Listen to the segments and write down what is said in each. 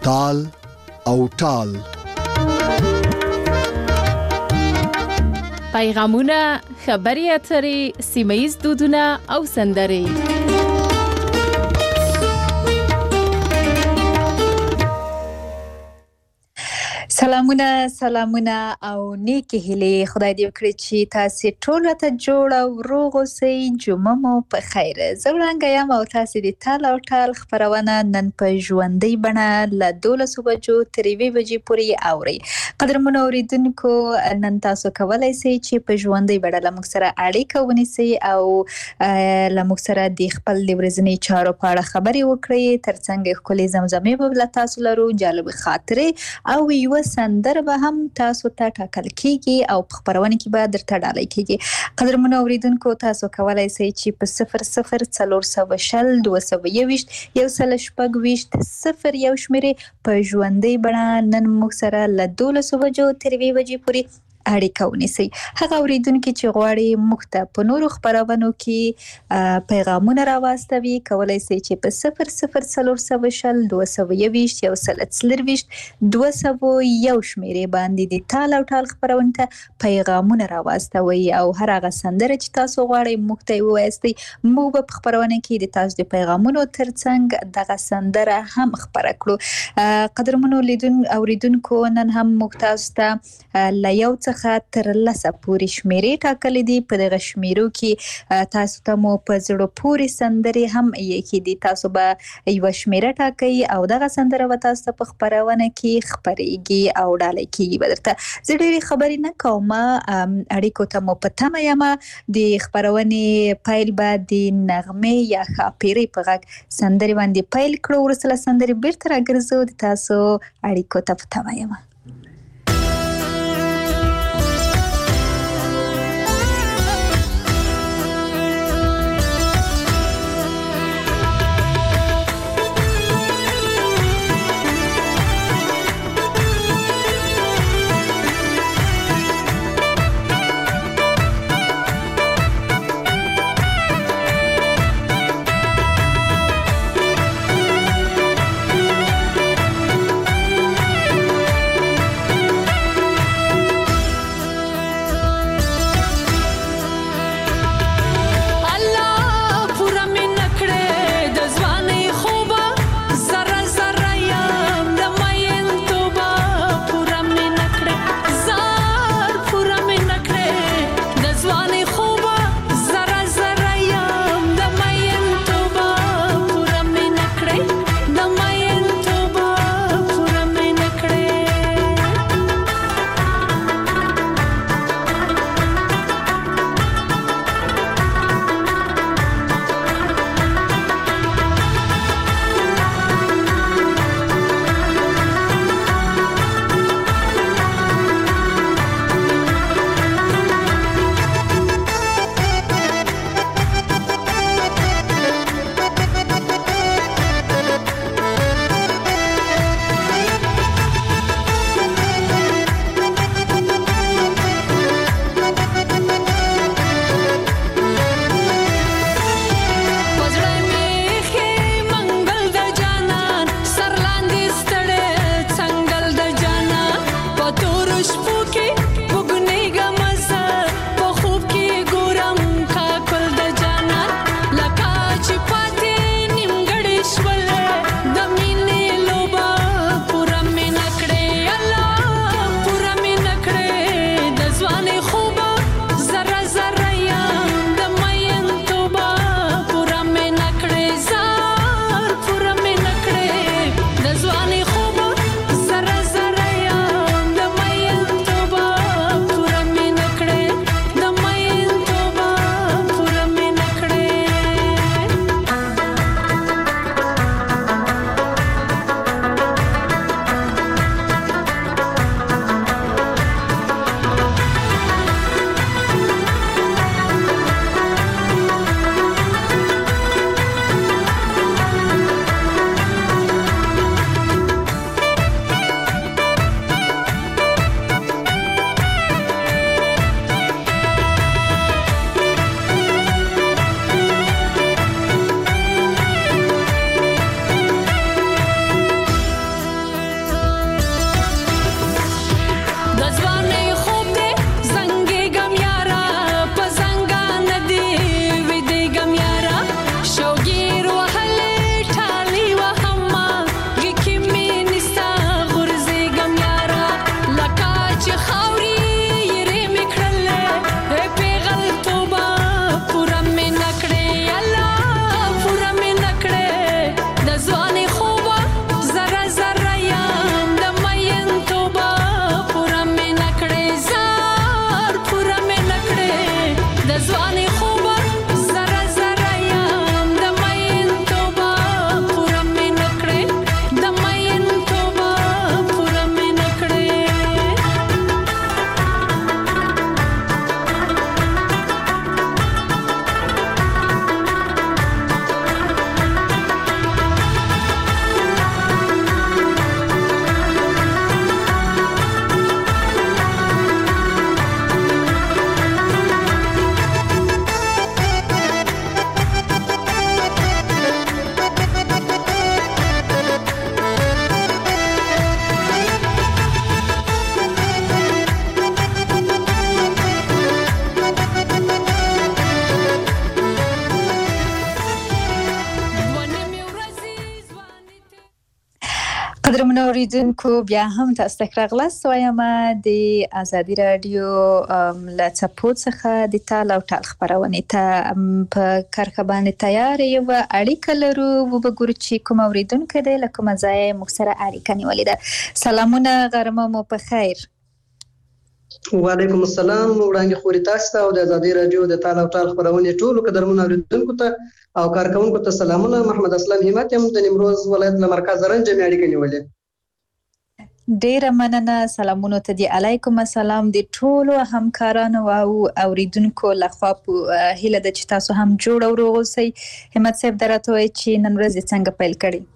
تال او ټال. پیغامونه، خبري اترې، سیمه‌ییز دودونه او سندرې. سلامونه او نیکی هیلې. خدای دې وکړي چې تاسو ټول ته جوړ او روغ اوسئ. جمعه مو په خیر. زه وړانګه یم او تاسو د تال او ټال خبرونه نن په ژوندۍ بڼه له 12 بجو تر 1 بجې پورې اورئ. قدرمنو اوریدونکو، نن تاسو کولای شئ چې په ژوندۍ بڼه له موږ سره اړیکه ونیسئ او له موږ سره د خپل ورځني چارو په اړه خبرې وکړئ. ترڅنګ ښکلې زمزمې به له تاسو لرو، جالب خاطرې او یو سندره به هم تاسو ته ټاکل کیږي او په خبرونه کې به درته ډالۍ کیږي. قدرمنو اوریدونکو، تاسو کولای شئ چې په 0040 221 126 01 شمیرې په ژوندۍ بڼه نن موږ سره له 12 بجو تر 1 بجې پورې اړیکه ونیسئ. هغه اوریدونکو چې غواړي موږ ته په نورو خبرونو کې پیغامونه راواستوي، کولای شئ چې په 0040 221 126 201 شمیرې باندې د تال او ټال خبرونه ته پیغامونه راواستوي او هر هغه سندره چې تاسو غواړئ موږ ته ووایاستئ. موږ به په خبرونه کې د تاسو د پیغامونو ترڅنګ دغه سندره هم خبره کړو. قدرمنو اوریدونکو، نن هم موږ تاسو ته له یو څخه تر 10 پورې شمیرې ټاکلې دي. په دغه شمیرو کې تاسو ته مو په زړه پورې سندرې هم یې دي. تاسو به یو شمیره ټاکئ او دغه سندره به تاسو په خبرونه کې خبرېږي او ډالۍ کیږي. بدرته زه ډېری خبرې نه کوم، اړیکو ته مو په تمه یم. د خبرونې پیل به د نغمې یا ښاپیرۍ په غږ سندرې باندې پیل کړو. وروسته له سندرې بیرته راګرځو. د تاسو اړیکو ته په تمه یم. قدرمنو اوریدونکو بیا هم تاسو ته راغلاست وایم د ازادي رادیو له څپو څخه د تال او ټال خپرونې ته په کرښه باندې تیار یو اړیکه لرو وګورو چې کوم اوریدونکی دی له کومه ځایه موږ سره اړیکه نیولې ده. سلامونه غرمه مو په خیر. وعلیکم السلام. وړاندې خوري تاسو ته او د ازادي رادیو د تال او ټال خپرونې ټولو قدرمنو اوریدونکو ته او کارکونکو ته سلامونه. محمد اسلام همت یم د نیمروز ولایت له مرکز رنج مې اړیکه نیولې. ډیره مننه. سلامونه ته دی. علیکم السلام د ټولو همکارانو او اوریدونکو لخوا په هیله ده چې تاسو هم جوړ او روغ اوسئ. همت صاحب درته وایي چې نن ورځ څنګه پیل کړي؟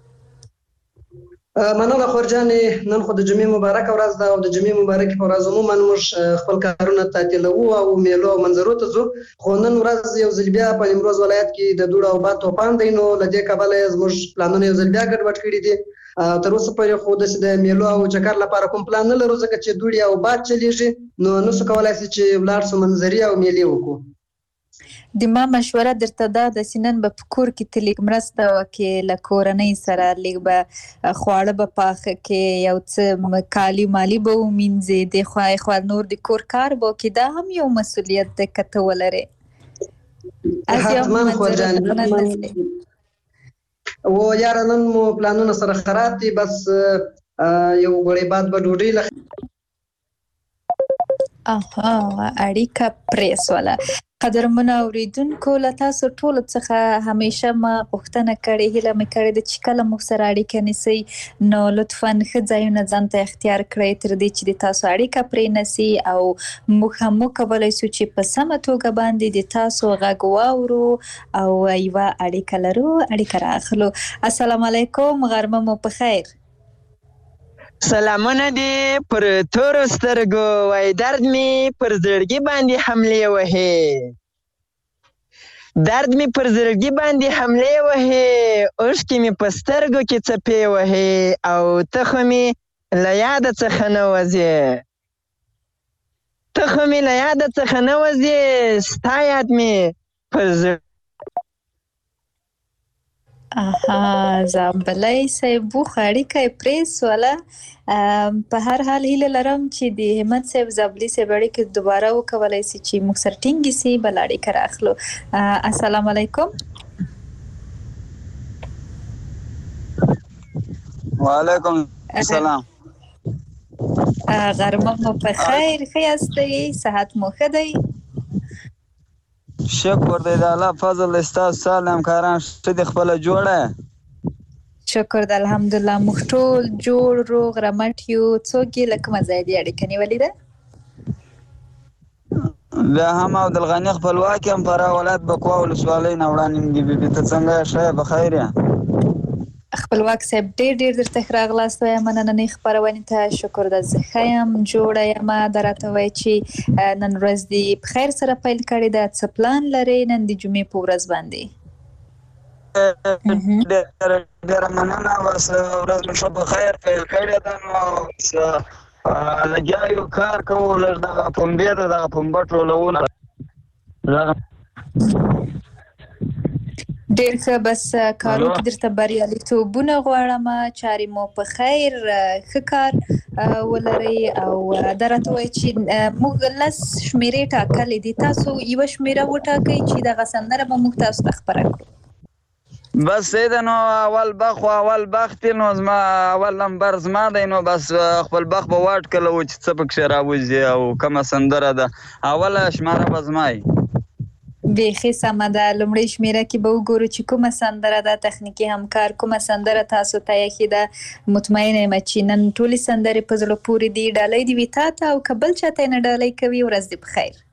مننه خورجانې. نن خو د جمعې مبارکه ورځ ده او د جمعې مبارکې په ورځ عموما موږ خپل کارونه تعطیلوو او میلو او منظرو ته ځو، خو نن ورځ یو ځل بیا په نیمروز ولایت کې د دوړ او باد توپان دی، نو له دې کبله زموږ پلانونه یو ځل بیا ګډوډ کړي دي. تر اوسه پورې خو داسې د میلو او چکر لپاره کوم پلان نه لرو، ځکه چې دوړې او باد چلیږي، نو نسو کولی سي چې ولاړ سو منظرې او میلې وکړو. د ما مشوره درته دا ده چې نن به په کور کې ته لږ مرسته وکړې، له کورنۍ سره لږ به خواړه به پاخه کړې، یو څه کالي مالي به ومینځې، د خوا نور د کور کار به وکړې. دا هم یو مسؤلیت دی که ته ولرې. حتما خورجانې. و یاره نن مو پلانونه سره خراب دي، بس یو غوړی باد به ډوډۍ له اړیکه پرې سوله. قدرمنو اوریدونکو له تاسو ټولو څخه همیشه ما غوښتنه کړې، هیله مې کړې ده چې کله موږ سره اړیکه نیسئ نو لطفا ښه ځایونه ځان ته اختیار کړئ تر دې چې د تاسو اړیکه پرې نسي او موږ هم وکولی سو چې په سمه توګه باندې د تاسو غږ واورو او یوه اړیکه لرو. اړیکه راخلو. السلام علیکم، غرمه مو په خیر. سلامونه دي پر تورو سترګو، وای درد می پر زړګي باندې حملې وهي، درد می پر زړګي باندې حملې وهي، اوښکې می په سترګو کې څپې وهي او ته خو می له یاده څخه نه وځې، ته خو می له یاده څخه نه وځې، ستا یاد می پر زړګي. زامبلی صاحب بوخه اړیکه یې پرې سوله. په هر حال هیله لرم چې د همت صاحب زابلي صاحب اړیکه دوباره وکولی سي چې موږ سره ټینګې سي. بل اړیکه راخلو. السلام علیکم. وعلیکم السلام. غرمه مو په خیر. ښه یاستئ؟ صحت مو ښه دی؟ شکر دی د الله فضل. ستاسو سال همکاران ښه دي؟ خپله جوړه؟ شکر د الحمدلله موږ ټول جوړ روغ رمټ یو. څوک یې له کومه ځایه دې اړیکه نیولې ده؟ بیا هم عبدالغني خپلواک یم، فراه ولایت بکواه ولسوالۍ نه وړاندې دي. بي ته څنګه یې؟ ښه یې؟ بخیر یې؟ خپلواک صاحب ډېر درته ښه راغلاست وایم نننۍ خپرونې ته. شکر ده زه ښه یم، جوړه یم. دا راته وایي چې نن ورځ دې په خیر سره پیل کړې ده. څه پلان لرې نن د جمعې په ورځ باندې؟ ډېره مننه. بس ورځ مې ښه په خیر پیل کړې ده، نو لګیا یو کار کوو، لږ دغه پنبې ده، دغه پنبه ټولونه. ډېر ښه. بس کارو کې درته بریالیتوبونه غواړم، چارې مو په خیر، ښه کار ولرئ. او دا راته وایي چې موږ 10 شمېرې ټاکلې دي، تاسو یوه شمېره وټاکئ چې دغه سندره به موږ تاسو ته خپره کړو. بس صحیح ده. نو اول بخ و اول بخت نو زما اول نمبر زما دی، نو بس خپل بخ به واټکله و چې څه پکښې راوځي او کومه سندره ده. اوله شماره به زما وي. بیخي سمه ده. لومړۍ شمېره کې به وګورو چې کومه سندره ده. تخنیکي همکار کومه سندره تاسو ته ایښې ده؟ مطمئنه یم چې نن ټولې سندرې په زړه پورې دي. ډالۍ دې وي تا ته، او که بل چا ته یې نه ډالۍ کوي ورځ دې په خیر.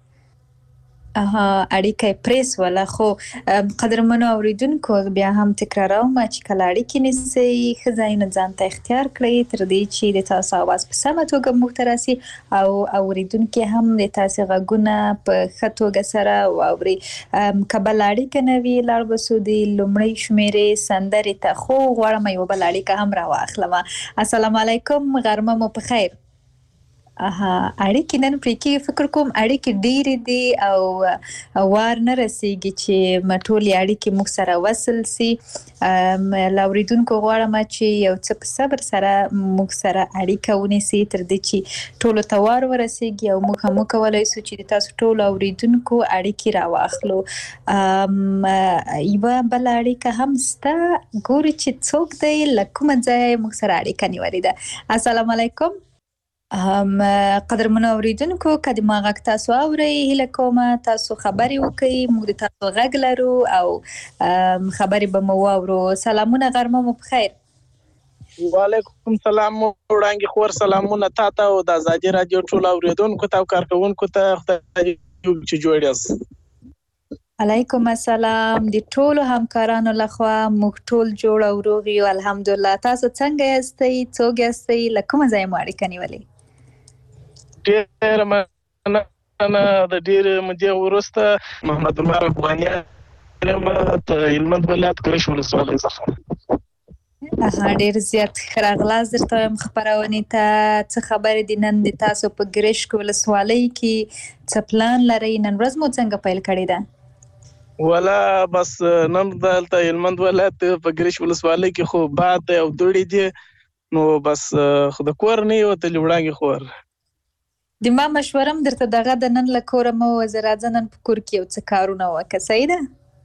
اړیکه یې پرې سوله. خو قدرمنو اوریدونکو بیا هم تکراروم چې کله اړیکې نیسئ ښه ځایونه ځان ته اختیار کړئ تر دې چې د تاسو اواز په سمه توګه موږ ته راسي او اوریدونکي هم د تاسو غږونه په ښه توګه سره واوري. که بل اړیکه نه وي لاړ به سو د لومړۍ شمېرې سندرې ته. خو غواړم یوه بل اړیکه هم راواخلم. السلام علیکم، غرمه مو په خیر. اړیکې نن پرې کېږي. فکر کوم اړیکې ډېرې دي او وار نه رسېږي چې ټولې اړیکې موږ سره وصل سي. له اورېدونکو غواړم چې یو څه په صبر سره موږ سره اړیکه ونیسي تر دې چې ټولو ته وار ورسېږي او موږ هم وکولی سو چې د تاسو ټولو اورېدونکو اړیکې راواخلو. یوه بله اړیکه هم سته، ګورو چې څوک دی، له کومه ځایه موږ سره اړیکه نیولې ده. السلام علیکم. قدرمنو اوریدونکو، که د ما غږ تاسو اورئ، هیله کومه تاسو خبرې وکړئ، موږ د تاسو غږ لرو او خبرې به مو واورو. سلامونه، غرمه مو پخیر. وعلیکم سلام. وړاندې خور سلامونه تاته او د ازادي رادیو ټول اوریدونکو ته او کارکونکو ته، خدای چې جوړ یاست. علیکم السلام. د ټولو همکارانو لخوا موږ ټول جوړ او روغ یو، الحمدلله. تاسو څنګه یاستئ؟ څوک یاستئ؟ له کومه ځایه مو اړیکه نیولې؟ ډېره مننه. د ډېرې مودې وروسته محمد عمر افغاني یم، د هلمند ولایت کرش ولسوالۍ څخه. ډېر زیات ښه راغلاست درته وایم خپرونې ته. څه خبرې دي نن د تاسو په ګرشک ولسوالۍ کې؟ څه پلان لرئ؟ نن ورځ مو څنګه پیل کړې ده؟ ولا بس نن دلته هلمند ولایت په ګرش ولسوالۍ کې خو باد دی او دوړې دي، نو بس خو د کور نه یې وتلې وړاندې خور. د ما مشوره هم درته دغه د نن له کوره مه ووځه، راځه نن په کور کې یو څه کارونه وکړه. صحیح ده؟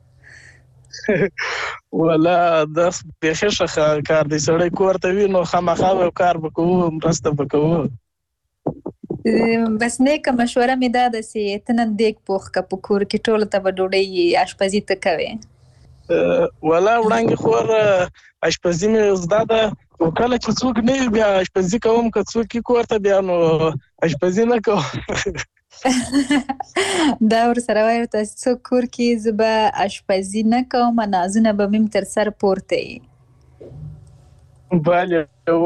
ولا داس بیخي ښه کار دی، سړی کور ته وي نو خامخا به کار به کوو، مرسته به کوو. بس نیکه مشوره مې دا ده چې ته نن دیګ پوخ که په کور کې، ټولو ته به ډوډۍ اشپزي ته کوې. ولا وړاندې خور اشپزي مې زده ده، خو کله چې څوک نه وي بیا اشپزي کوم، که څوک یې کور ته بیا نو اشپزي نه کوم. دا ورسره وایي ورته څوک کور کې زه به اشپزي نه کوم، نازونه به مې تر سر پورته وي. بله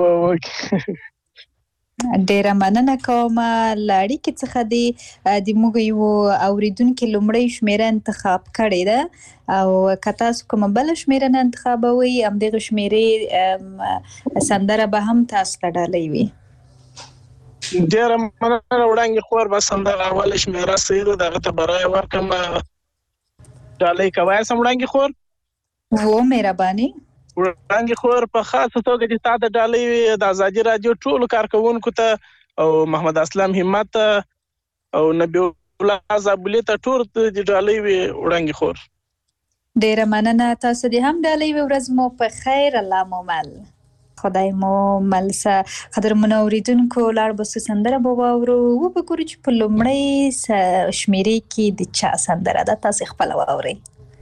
ډیره مننه کوم. له اړیکې څخه د موږ یو اوریدونکي لومړۍ شمیره انتخاب کړې ده او که تاسو کومه بله شمیره نه انتخابوئ، همدغه شمیرې سندره به هم تاسو ته ډالۍ وي. ډیره مننه وړاندې خور. بس همدغه اوله شمیره صحیح ده، دغه ته به رایه ورکړم. ډالۍ کوای سم وړاندې خور؟ و مهرباني. وړاندې خور په خاصه توګه د تا د ډالۍ د ازادي رادیو ټولو کارکوونکو ته او محمد اسلام همت او نبی الله زابلي ته ټول د ډالۍ وړاندې خور. ډیره مننه. تاسو دې هم ډالۍ وي. ورځ مو په خیر. الله مو مل. خدای مو ملسه. قدرمنو اوریدونکو، لاړ به څه سندره به واورو. وبګورو چې په لومړۍ شمیرې کې د چا سندره ده. تاسو خپله واورئ.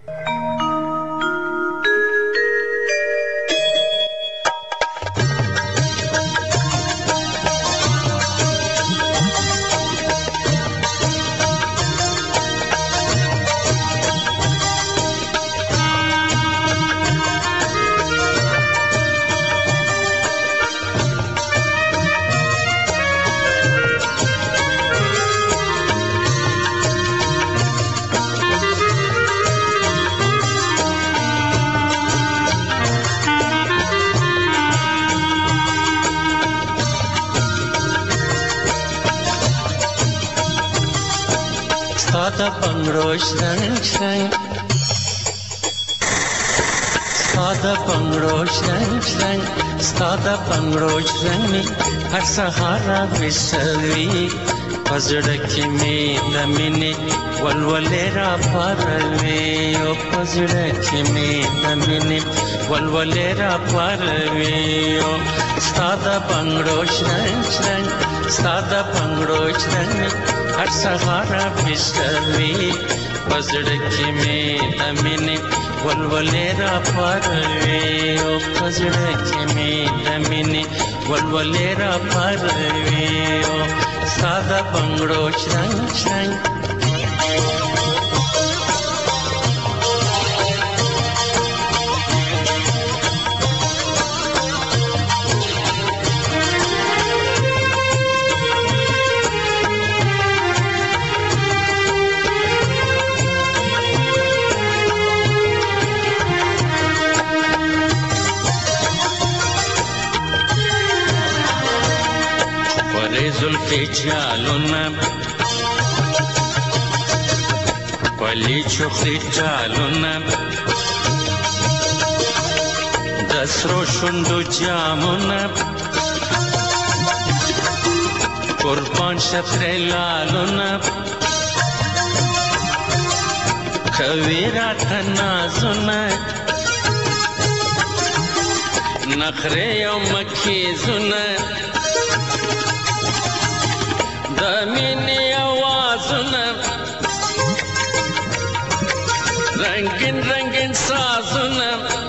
Stada bangro shrang shrang, stada bangro shrang shrang, stada bangro shrang mi har sahara visavi, pazraki me damine walwalera parve, o pazraki me damine walwalera parve, o stada bangro shrang shrang, stada bangro shrang mi har sahara visavi, pazraki me damine walwalera parve, o pazraki me damine walwalera parve, o sada bangro shrang shrang. جالونه ولی چخلی جالونه د سرو شونډو جامونه قربان شه پرې لالونه کوي راته نازونه نخرې او مکیزونه د مینې اوازونه رنگین رنگین سازونه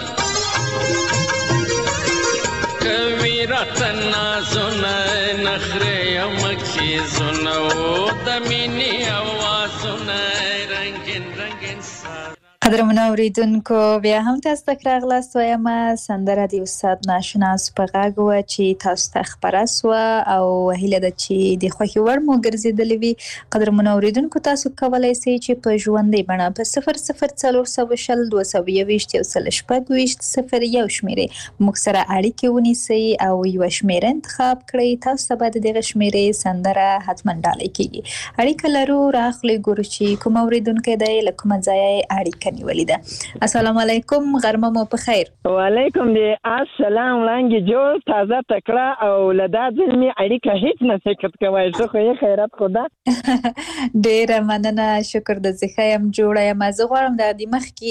کوي راته نازونه نخرې او مکیزونه د مینې اوازونه رنگین رنگین سازونه. قدرمنو اوریدونکو بیا هم تاسو ته راغلاست وایم سندره د استاد ناشناس په غږ وه چې تاسو ته خپره سوه او هیله ده چې د خوښې وړ مو ګرځېدلې وي. قدرمنو اوریدونکو تاسو کولی شئ چې په ژوندۍ بڼه په 00420 221 126 01 شمېرې موږ سره اړیکې ونیسئ او یوه شمېره انتخاب کړئ. تاسو ته به د دغه شمېرې سندره حتما ډالۍ کېږي. اړیکه لرو، راخلئ ګورو چې کوم اوریدونکی دی له کومه ځایه اړیکه نیولې ده. السلام علیکم، غرمه مو په خیر. وعلیکم دی السلام، وړاندې جوړ تازه تکړه او له دا ځل مې اړیکه هیڅ نه سکت کوای زه خو یې خیرات خدا. ډېره مننه، شکر د زه ښه یم، جوړه یم. زه غواړم د مخکې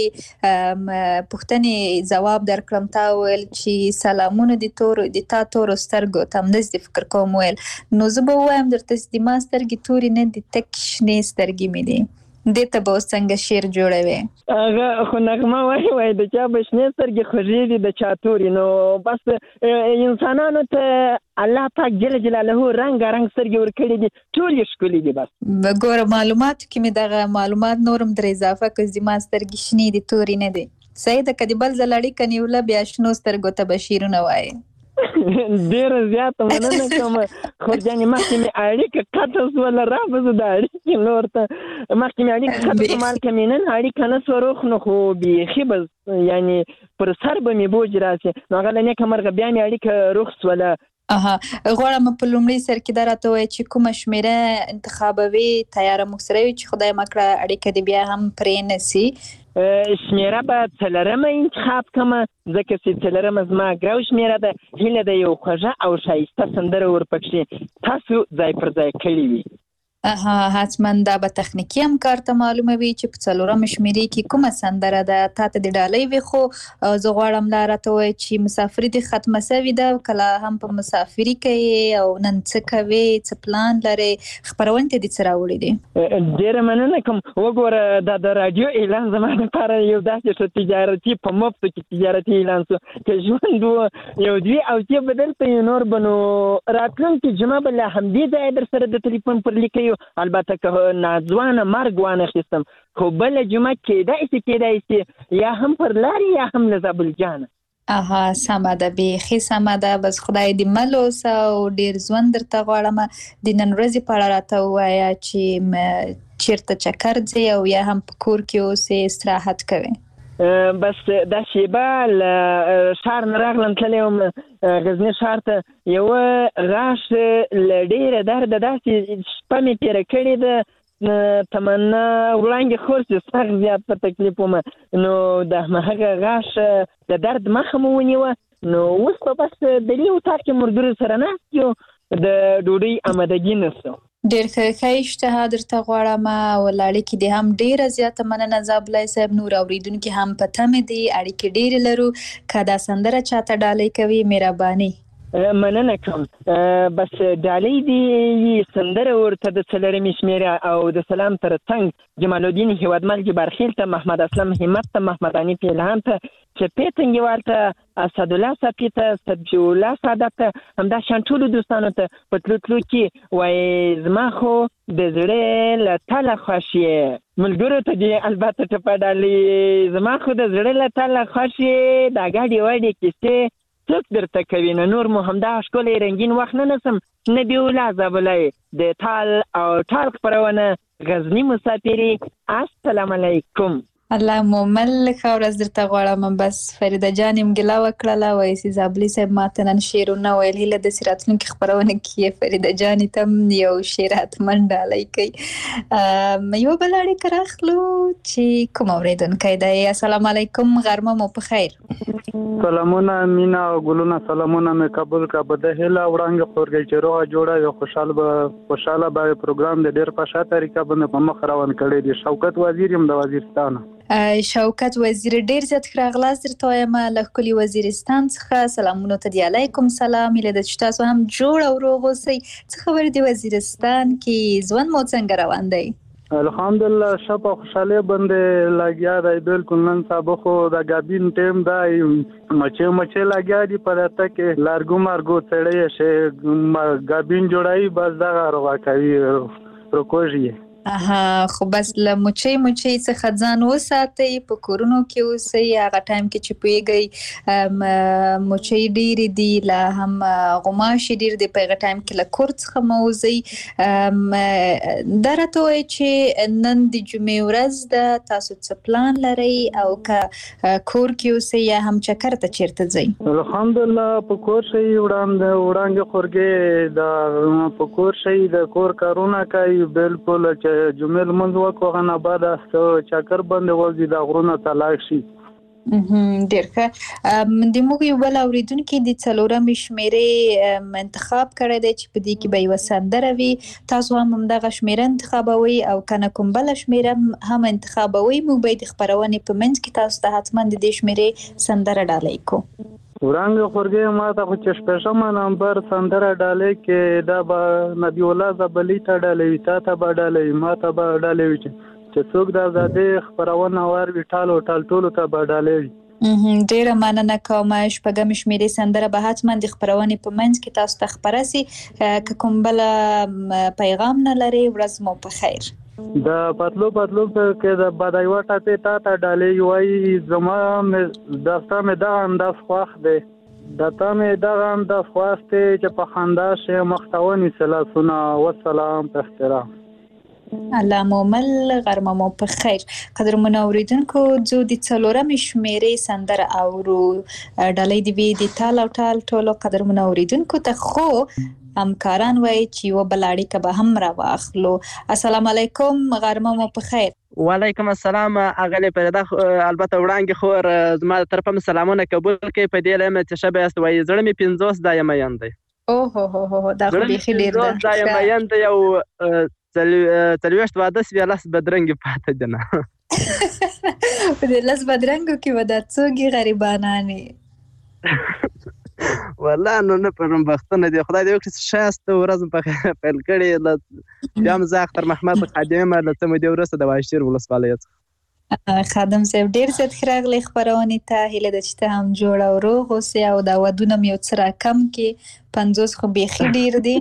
پوښتنې ځواب درکړم. تا وویل چې سلامونه د تا تورو سترګو ته همداسې فکر کوم ویل، نو زه به ووایم درته چې د ما سترګې تورې نه دي، تک شنې سترګې مې دي. دې ته به اوس څنګه شعر جوړوې؟ هغه خو نغمه وایي د چا به شنې سترګې خوږې دي د چا تورې. نو بس انسانانو ته الله پاک جل جلاله رنګارنګ سترګې ورکړي دي، ټول یې ښکلي دي. بس ګوره معلوماتو کې مې دغه معلومات نورم در اضافه کړ، زما سترګې شنې دي تورې نه دي. صحیح ده، که د بل ځل اړیکه نیوله بیا شنو سترګو ته به شعرونه وایې. ډېره زیاته مننه کوم. خورجانې مخکې مې اړیکه قطع شوله، رابه زه د اړیکې نور ته مخکې مې اړیکه قطع شو، مالکه مې نن اړیکه نه شوه روغ، نو خو بیخي به یعنې پر سر به مې بوج راسي، نو هغه له نیکه مرغه بیا مې اړیکه روغ شوله. غواړم په لومړي سر کې دا راته ووایې چې کومه شمېره انتخابوي؟ تیاره موږ سره وي چې خدای مکړه اړیکه دې بیا هم پرې نه سي. شمېره به څلرمه انتخاب کړمه، ځکه چې څلرمه زما ګرو شمېره ده. هیله ده یو خوږه او ښایسته سندره ورپکښې تاسو ځای پر ځای کړي وي. حتما دا به تخنیکي همکار ته معلومه وي چې په څلورمه شمېرې کې کومه سندره ده. تا ته د ډالۍ وي، خو زه غواړم دا راته ووایې چې مسافري دې ختمه سوې ده، کله هم په مسافري کوې او نن څه کوې، څه پلان لرې، خپرونې ته دې څه راوړي دي؟ ډېره مننه کوم. وګوره دا د راډیو اعلان زما لپاره یو داسې ښه تجارتي په مفتو کې تجارتي اعلان شو که ژوند و یو دوی او چې به دلته یو نور به نو راتلونکې جمعه به له همدې ځایه در سره د تلیفون پر لیکیو، البته که ناځوانه مرګ وانخیستم، خو بله جمعه کېدای شي یا هم پر لارې یا هم له زابلجانه. سمه ده، بیخي سمه ده. بس خدای دې مل اوسه او ډېر ژوند درته غواړم. د نن ورځې په اړه راته ووایه چې چېرته چکر ځې او یا هم په کور کې اوسې استراحت کوې؟ بس دا شیبه له ښار نه راغلم، تللی وم غزني ښار ته. یوه غاښ له ډېره درده داسې شپه مې تېره کړې ده، تمنا وړانګې خور چې سخت زیات په تکلیف وم، نو د هماغه غاښ د درد مخه مو ونیوه. نو اوس به بس د دې اتاق کې ملګرو سره ناست یو، د ډوډۍ آمادګي نشته. ډېر ښه اشتها درته غواړم او له اړیکې دې هم ډېره زیاته مننه زابلای صاحب. نور اورېدونکي هم په تمې دي، اړیکې ډېرې لرو. که دا سندره چاته ډالۍ کوي مهرباني مننه کوم. بس ډالۍ دې سندره ورته د څلرمې شمېرې او د سلام تر څنګ جمال الدین هیوادمل جبارخیل ته، محمد اسلم همت ته، محمد حنیف الهام ته، چپې تنګیوال ته، اسدالله صافي ته، صدفي الله سعادت ته، همدا شان ټولو دوستانو ته په تلو تلو کې وایي زما خو د زړه له تله خوښ یې. ملګرو ته دې البته ټپه ډالۍ، زما خو د زړه له تله خوښ یې، دا ګاډې واډې کیسې څوک درته کوي، نه نور مو همدا ښکلی رنګین وخت نه نسم. نبی الله زابلای د تال او ټال خپرونه غزني مسافري. السلام علیکم. الله مومل ښه ورځ درته غواړم. بس فریده جان یم ګیله وکړله، وایي چې زابلي صاحب ماته نن شعرونه ویل. هیله داسې راتلونکي خپرونه کې فریده جانې ته هم یو شعر حتما ډالۍ کوي. یوه بله اړیکه راخلو چې کوم اورېدونکی دی. السلام علیکم، غرمه مو په خیر. سلامونه مینا او ګلونه، سلامونه مې قبول کا. به د هیله وړاندې خورګی چې روغه جوړه یو خوشاله به پروګرام د ډېر په ښه طریقه باندې په مخ روان کړی دی. شوکت وزیر یم د وزیرستان. شوکت وزیر ډیر زیات ښه راغلاست درته وایم له ښکلي وزیرستان څخه. سلامونو ته دی، علیکم سلام. هیله ده چې تاسو هم جوړ او روغ اوسئ. څه خبرې دی وزیرستان کې؟ ژوند مو څنګه روان دی؟ الحمدلله ښه په خوشحالۍ باندې لګیا دی. بالکل نن سبا خو د ګابین ټیم دی، مچې لګیا دي په دته کې. لارګو مارګو سړی شي ګابین جوړوي، بس دغه روا کوي روکوژي. خو بس له مچۍ څخه ځان وساتئ، په کورونو کې اوسئ. هغه ټایم کې چې پوهیږئ مچۍ ډېرې دي، لا هم غوماشې ډېر دي، په هغه ټایم کې له کور څخه مه وځئ. دا راته وایي چې نن د جمعې ورځ ده، تاسو څه پلان لرئ او که کور کې اوسئ یا هم چکر ته چیرته ځئ؟ الحمدلله په کور شئ، وړاندې خورګې په کور شئ، د کور کارونه کوي. بالکل چې جمعې لمونځ وکړو، هغه نه بعد چکر باندې وځي، د غرونو ته لاړ شي. ډېر ښه. د موږ یو بل اورېدونکي د 4 شمېرې انتخاب کړی دی چې په دې کې به یوه سندره وي. تاسو هم همدغه شمېره انتخابوئ او که نه کوم بله شمېره هم انتخابوئ. موږ به د خپرونې په منځ کې تاسو ته حتما د دې شمېرې سندره ډالۍ کوو. وړاندې خورګې ما ته خو چې شپږمه نمبر سندره ډالۍ کې دا به نبی الله زابلي ته ډالۍ وي، تا ته به ډالۍ وي، ما ته به ډالۍ وي. چې څوک د ازادۍ خپرونه واروي ټولو ته به ډالۍ وي. ډېره مننه کوم. شپږم شمېرې سندره به حتما د خپرونې په منځ کې تاسو ته خپره سي. که کوم بله پیغام نه لرئ، ورځ مو په خیر. د پتلو کې د بدایوه ټاپې تا ته ډالۍ وایي. زما دسته مې دغه انداز خوښ دی، د تا مې دغه انداز خوښ دی چې په خندا شي مخته ونیسه لاسونه. والسلام په احترام. الله مومل، غرمه مو په خیر. قدرمنو اوریدونکو، ځو د 4 شمېرې سندره اورو. ډالۍ دې وي د تال او ټال ټولو قدرمنو اوریدونکو ته. خو همکاران وایي چې یوه بله اړیکه به هم راواخلو. السلام علیکم، غرمه مو په خیر. وعلیکم السلام اغلی فریده. البته وړاندې خور زما د طرفه مې سلامونه قبول کړئ. په دې لایم چې ښه به یاست. وایي زړه مې 50 دا یم یم دی. دا خو بیخي ډېر ده. دا یم یم دی او 40 واده سوې 10 بدرنګې پاته دي نه. په دې 10 بدرنګو کې به دا څوک غریبانانې والله نو نه پرم بختونه دي. خدای دې وکړي ښایسته ورځ په خیر پیل کړې. بیا هم زه اختر محمد خادم یم له څه مودې وروسته د واشیر ولسوالۍ څخه. خادم صاحب ډېر زیات ښه راغلی خپرونې ته. هیله ده چې ته هم جوړ او روغ اوسې او دا ودونه مې یو څه راکم کې. 50 خو بیخي ډېر دي.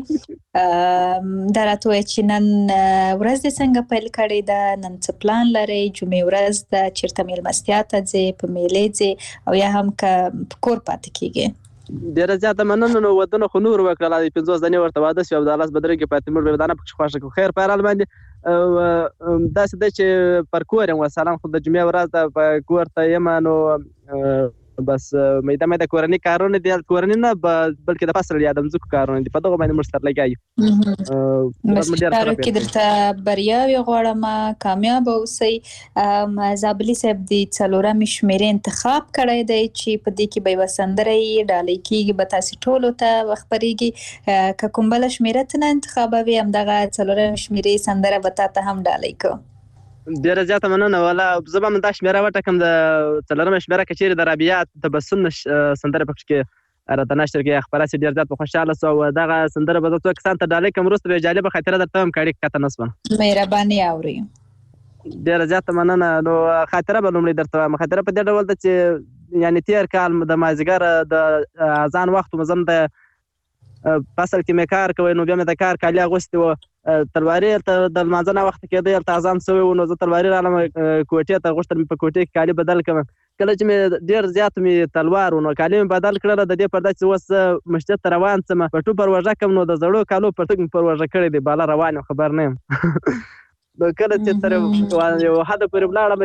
دا راته وایي چې نن ورځ دې څنګه پیل کړې ده، نن څه پلان لرئ؟ جمعې ورځ ده، چېرته مېلمستیا ته ځې، په میلې ځې او یا هم که په کور پاتې کېږې؟ ډېره زیاته مننه. نو ودونه خو نور وکړله، د 50 دنې ورته واده شوي او د 10 بدرګې پاتې موږ به ودانه پکښې خوښه کړو. خیر په هر حال باندې داسې ده چې پر کور یم. وسلام خو د جمعې ورځ ده، په کور ته یم. نو بس میده کورني کارونه دي، کورني نه بلکې د فصل یا د مځکو کارونه دي. په دغه باندې موږ سره لګیا یو. بس کارو کې درته بریاوې غواړم، کامیابه اوسئ. زابلي صاحب د 4 شمېرې انتخاب کړی دی چې په دې کې به یوه سندره یې ډالۍ کېږي، به تاسې ټولو ته خپرېږي. که کوم بله شمېره ته نه انتخابوي، همدغه 4 شمېرې سندره به تا ته هم ډالۍ کوو. ډېره زیاته مننه. والا زه به هم دا شمېره وټاکم، د 4 شمېره که چېرې د رابعه تبسم سندره پکښې کې راته نشر کې خپره سي، ډېر زیات به خوشحاله سو. او دغه سندره به زه څو کسانو ته ډالۍ کړم. وروسته به یوه جالبه خاطره درته هم که اړیکه قطع نه شوه. مهرباني اورئ. ډېره زیاته مننه. نو خاطره به لومړی درته وایم. خاطره په دې ډول ده چې یعنې تېر کال د مازدیګر د اذان وخت و، زه د فصل کې مې کار کوی. نو بیا مې د کار کالي اغوستې وه. تلواري د لمانځه نه وخته کېده، هلته اذان شوی و. نو زه تلواري رالم کوټې ته، غوښتل مې په کوټې کې کالي بدل کړم. کله چې مې ډېر زیات مې تلوار و، نو کالي مې بدل کړله. د دې پر دا چې اوس مسجد ته روان څم، په ټوپ پروژه کوم. نو د زړو کالو پرتګ مې پروژه کړی دی، بالا روان یم، خبر نه یم. نو کله چې تر یو حده پورې ولاړم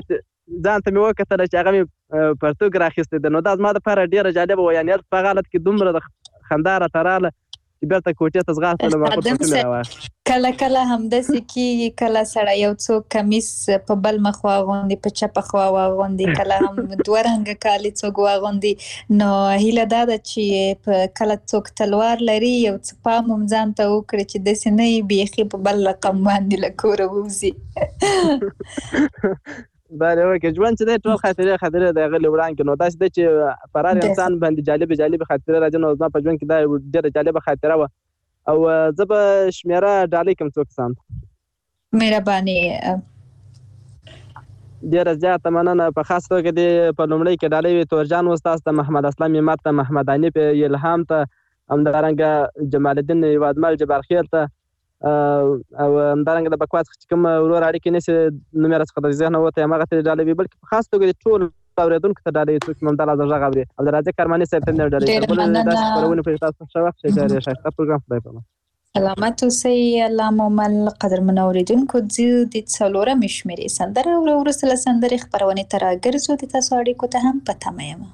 ځان ته مې وکتله چې هغه مې پرتوګ راخیستی دی. نو دا زما دپاره ډېره جالبه وه، یعنې هلته په هغه حالت کې دومره د خندا راته راغله چې بېرته کوټې ته ځغاستلم، هغه ټوټې مې راواخیستې. کله کله همداسې کېږي، کله سړی یو څوک کمیس په بل مخ واغوندي، په چپه خوا واغوندي، کله هم دوه رنګه کالي څوک واغوندي. نو هیله دا ده چې کله څوک تلوار لري یو څه پام هم ځان ته وکړي چې داسې نه وي بیخي په بل رقم باندې له کوره ووځي. بله وکړې ژوند چې دی ټول خاطرې د هغه له وړاندې. نو داسې دی چې پر هر انسان باندې جالبې خاطرې راځي. نو زما په ژوند کې دا ډېره جالبه خاطره وه. او زه به شمېره ډالۍ کړم څو کسانو ته. مهرباني. ډېره زیاته مننه. په خاص توګه دې په لومړۍ کې ډالۍ وي تورجان استاذ ته، محمد اسلام همت ته، محمد حنیف الهام ته، همدارنګه جمال الدین هیوادمل جبارخیل ته، او همدارنګه د بکوا څخه چې کوم ورور اړیکې نیسي نوم یې راڅخه د ذهنه وتی، هماغه ته ډالۍ وي. بلکې په خاص توګه د ټولو اورېدونکو ته ډالۍ څوک مې همدا لحظه غږ اوري. عبدالرازق کرماني صاحب ته مې ډالۍ کړه. بله داسې خپرونې په تاسو ښه وخت ښه ښایسته پروګرام خدای پامان. سلامت اوسئ. الله مو مل. قدرمنو اورېدونکو زه د څلورمې شمېرې سندره وروسته له سندرې خپرونې ته راګرځو. د تاسو اړیکو ته هم په تمه یم.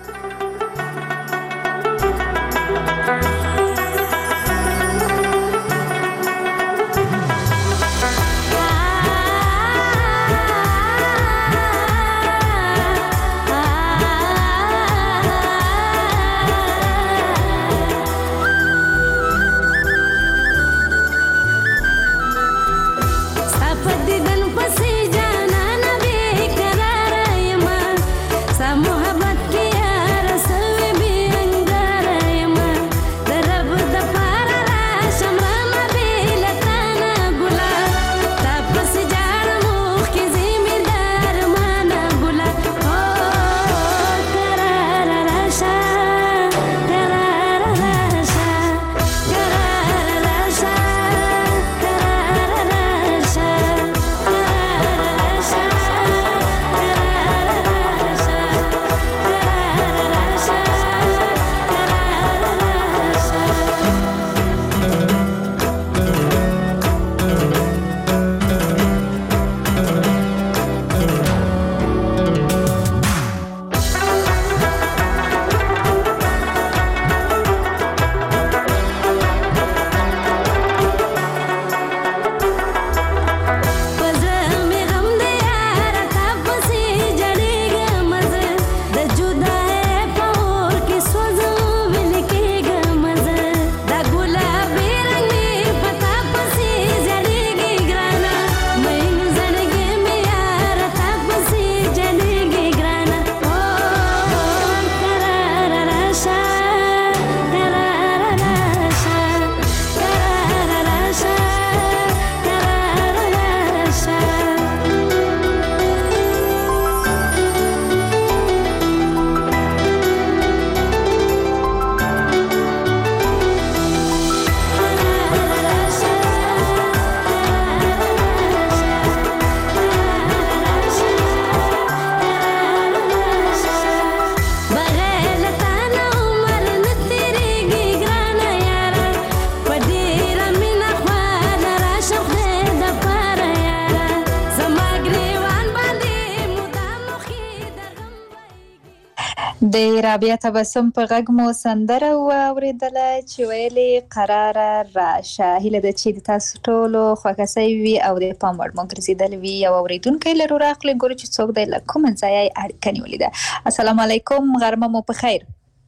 د رابعه تبسم په غږ مو سندره واورېدله چې ویلې قراره راشه. هیله ده چې د تاسو ټولو خوښه سوې وي او د پام وړ مو ګرځېدلی وي. یو اورېدونکی لرو راغلی، ګورو چې څوک دی، له کومه ځایه یې اړیکه نیولې ده. السلام علیکم، غرمه مو په خیر.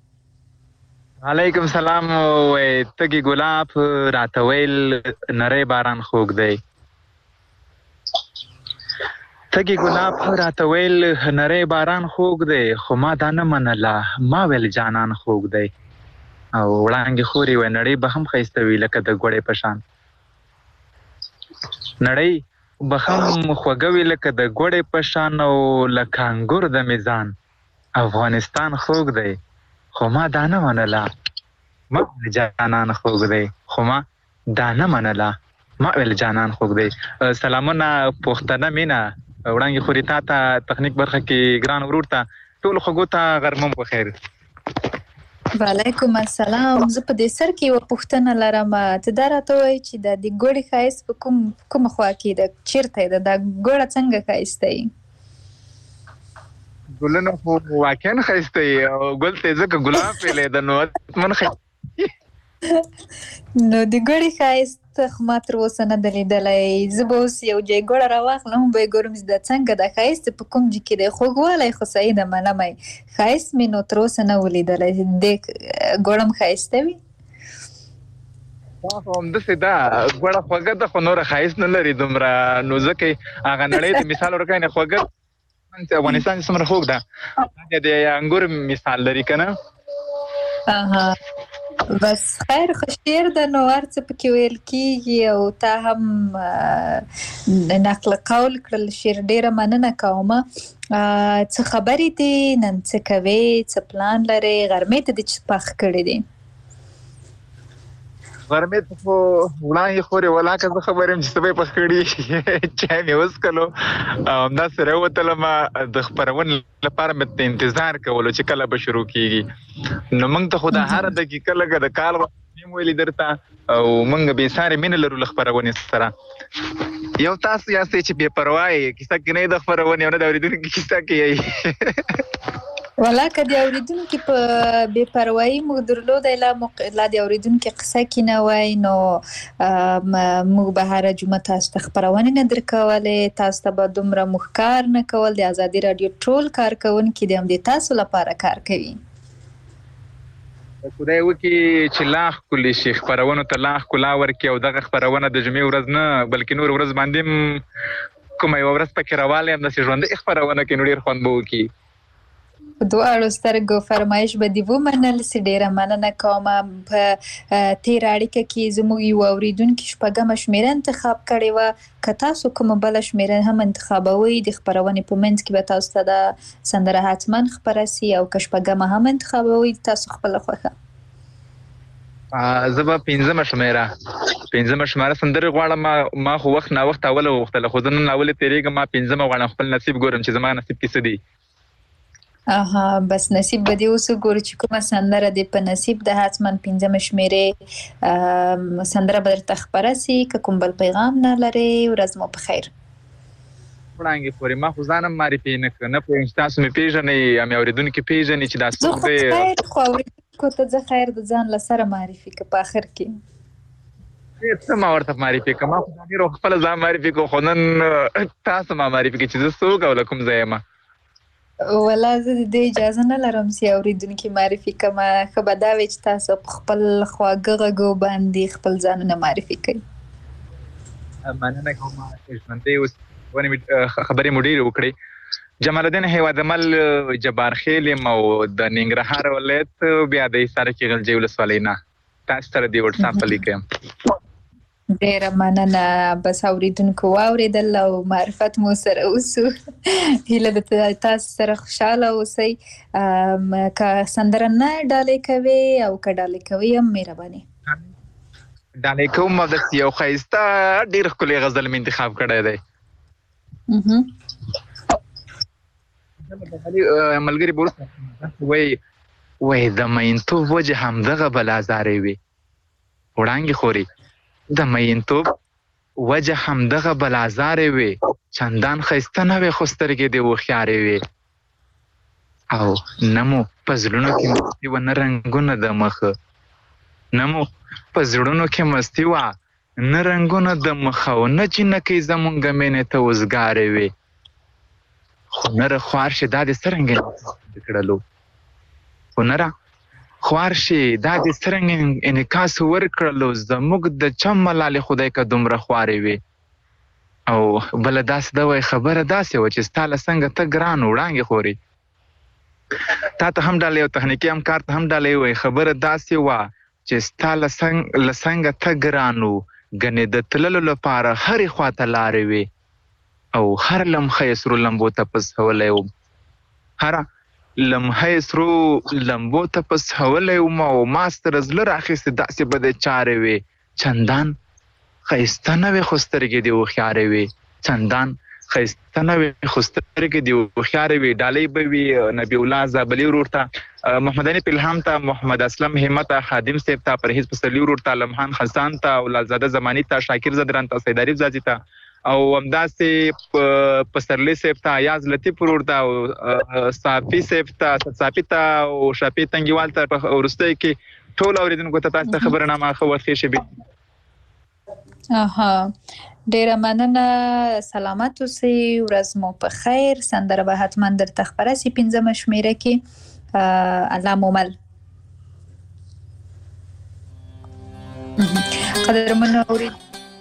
علیکم سلام. تږي ګلاب راته ویل نری باران خوږ دی. تږي ګلاب راته ویل نری باران خوږ دی، خو ما دا نه منله، ما ویل جانان خوږ دی. او وړانګې خورې وی نړۍ به هم ښایسته وي لکه د ګوړې په شان. نړۍ به هم خوږه وي لکه د ګوړې په شان، او لکه انګور د میزان. افغانستان خوږ دی، خو ما دا نه منله، ما ویل جانان خوږ دی. خو ما دا نه منله، ما ویل جانان خوږ دی. سلامونه پښتنه مینه وړانګې خوري تا ته، تخنیک برخه کې ګران ورور ته، ټولو خوږو ته غرمه په خیر. وعلیکم السلام. زه په دې سر کې یوه پوښتنه لرم. ته دا راته وایي چې د ګوړې ښایست په کومه خوا کې ده، چیرته ده، دا ګوړه څنګه ښایسته وي؟ ګلونه خو واقعا ښایسته وي او ګل ته یې ځکه ګلاب ویلی ده نو من نو د ګوړې ښایست خو ما تر اوسه نه ده لیدلی. زه به اوس یو ځای ګوړه راواخلم هم به یې ګورم چې دا څنګه ده ښایست په کوم ځای کې دی. خوږوالی خو صحیح ده منم یې، ښایست مې نو تر اوسه نه و لیدلی. دې ګوړه هم ښایسته وي؟ خو همداسې ده ګوړه خوږه ده خو نوره ښایست نه لري دومره، نو ځکه هغه نړۍ ته مثال ورکوي خوږه افغانستان چې څومره خوږ ده د انګور مثال لري که نه. بس خیر خو شعر ده نو هر څه پکې ویل کېږي او تا هم نقل قول کړل شعر. ډېره مننه کومه. څه خبرې دي نن، څه کوې، څه پلان لرې؟ غرمې ته دې څه پخ کړي دي؟ غرمې ته خو وړاندې خورې ولاکه زه خبر یم چې څه به یې پخ کړي. چای مې وڅښلو او همداسې راووتلم د خپرونې لپاره مې انتظار کولو چې کله به شروع کېږي. نو موږ ته خو دا هره دقیقه لکه د کال ویم ویلي درته او موږ بېسارې مینه لرو له خپرونې سره. یو تاسو یاستئ چې بې پروا یې، کیسه کې نه یې د خپرونې او نه د اورېدونکي کیسه کې یې. والا که د اورېدونکي په بې پروایي موږ درلودی لا د اورېدونکي قصه کې نه وای نو موږ به هره جمعه تاسو ته خپرونې نه درکولې، تاسو ته به دومره موږ کار نه کول. د ازادي راډیو ټول کارکوونکي د همدې تاسو لپاره کار کوي. خدای وکړي چې لا ښکلي شي، خپرونو ته لا ښکلا ورکړي او دغه خپرونه د جمعې ورځ نه بلکې نور ورځ باندې کومه یوه ورځ پکې راوالی همداسې ژوندۍ خپرونه کې نو ډېر خوند به وکړي. په دواړو سترګو فرمایش به دې ومنل سي. ډېره مننه کومه. په تېره اړیکه کې زموږ یو اورېدونکي شپږمه شمېره انتخاب کړې وه. که تاسو کومه بله شمېره هم انتخابوئ د خپرونې په منځ کې به تاسو ته دا سندره حتما خپره سي او که شپږمه هم انتخابوئ تاسو خپله خوښه. زه به پنځمه شمېره سندرې غواړم. ما خو وخت ناوخت اوله وغوښتله خو زه نن اولې تېرېږم. ما پنځمه غواړم، خپل نصیب ګورم چې زما نصیب کې څه دي. بس نصیب به دې اوس وګورو چې کومه سندره دې په نصیب ده. حتما پنځمه شمېرې سندره به درته خپره سي. که کوم بل پیغام نه لرې ورځ مو په خیر. وړانګې پورې ما خو ځانم معرفي نه کړه، نه پوهېږم چې تاسو مې پېژنئ یا مې اورېدونکي پېژني چې دا څوک دی. خو اورېدونکو ته زه خیر د ځان له سره معرفي که په آخر کې څه ما ورته معرفي کړه. ما خو ډېرو خپله ځان معرفي کړو خو نن تاسو ما معرفي کړئ چې زه څوک او له کوم ځای یم. ولا زه د دې اجازه نه لرم چې اورېدونکي معرفي کړم. ښه به دا وي چې تاسو په خپل خواږه غږو باندې خپل ځانونه معرفي کړئ. مننه کوم. ژوندۍ اوس خبرې مو ډېرې وکړې. جمال الدین هیوادمل جبار خیل یم او د ننګرهار ولایت بیا د حصار کې غلجۍ ولسوالۍ نه تاسو سره د وټساپ په لیک یم. ډېره مننه. بس اورېدونکو واورېدل او معرفت مو سره وسو. هیله ده تاسو سره خوشحاله اوسئ. که سندره نه ډالۍ کوئ او که ډالۍ کوئ هم مهرباني ډالۍ کوم. داسې یو ښایسته ډېر ښکلی غزل مې انتخاب کړی دی. ملګري به وروسته وایي د مینتوب وجه همدغه بلازارې وي. وړانګې خوري د مینتوب وجه همدغه بلازارې وي. چندان ښایسته نه وې خو سترګې دې هوښیارې وي. او نه مو په زړونو کې مستي وه نه رنګونه د مخه، نه مو په زړونو کې مستي وه نه رنګونه د مخه او نه جنکۍ زمونږ مینې ته وزګارې وي. هنره خوار شي دا دې څرنګه کړلو، هنره خوار شي دا دې څرنګه انعکاس ورکړلو. زموږ د چم ملالې خدای که دومره خوارې وي. او بله داسې ده وایي خبره داسې وه چې ستا له څنګه ته ګران وړانګې خوري. تا ته هم ډالۍ او تخنیکي همکار ته هم ډالۍ وایي خبره داسې وه چې ستا له څنګه ته ګران و. ګنې د تللو لپاره هرې خواته لارې وي او هر لمحه یې سرو لمبو ته پسولی وم. هره لمحه یې سرو لمبو ته پسولی وم او ما سره زړه راخیستې داسې به د چارې وي. چندان ښایسته نه وې خو سترګې دې هوښیارې وي. چندان ښایسته نه وې خو سترګې دې هوښیارې وي. ډالۍ به وي نبی الله زابلي ورور ته، محمد حنیف الهام ته، محمد اسلم همت ته، خادم صاحب ته، پرهیز پسرلي ورور ته، لمحان خسان ته، اولادزاده زماني ته، شاکر زدران ته، سید عارف زاځي ته او همداسې پسرلی صاحب ته ایاز لطیف ورور ته او صافي صاحب ته صافي ته او شفیع تنګیوال ته په وروستۍ کې ټول اوریدونکو ته تاسو ته خبرنامه ښه وخت ښه شي. ډیره مننه، سلامت اوسئ، ورځ مو په خیر. سندره به حتما درته خپره سي 15 شمیره کې. الله مومل. قدرمنو اورید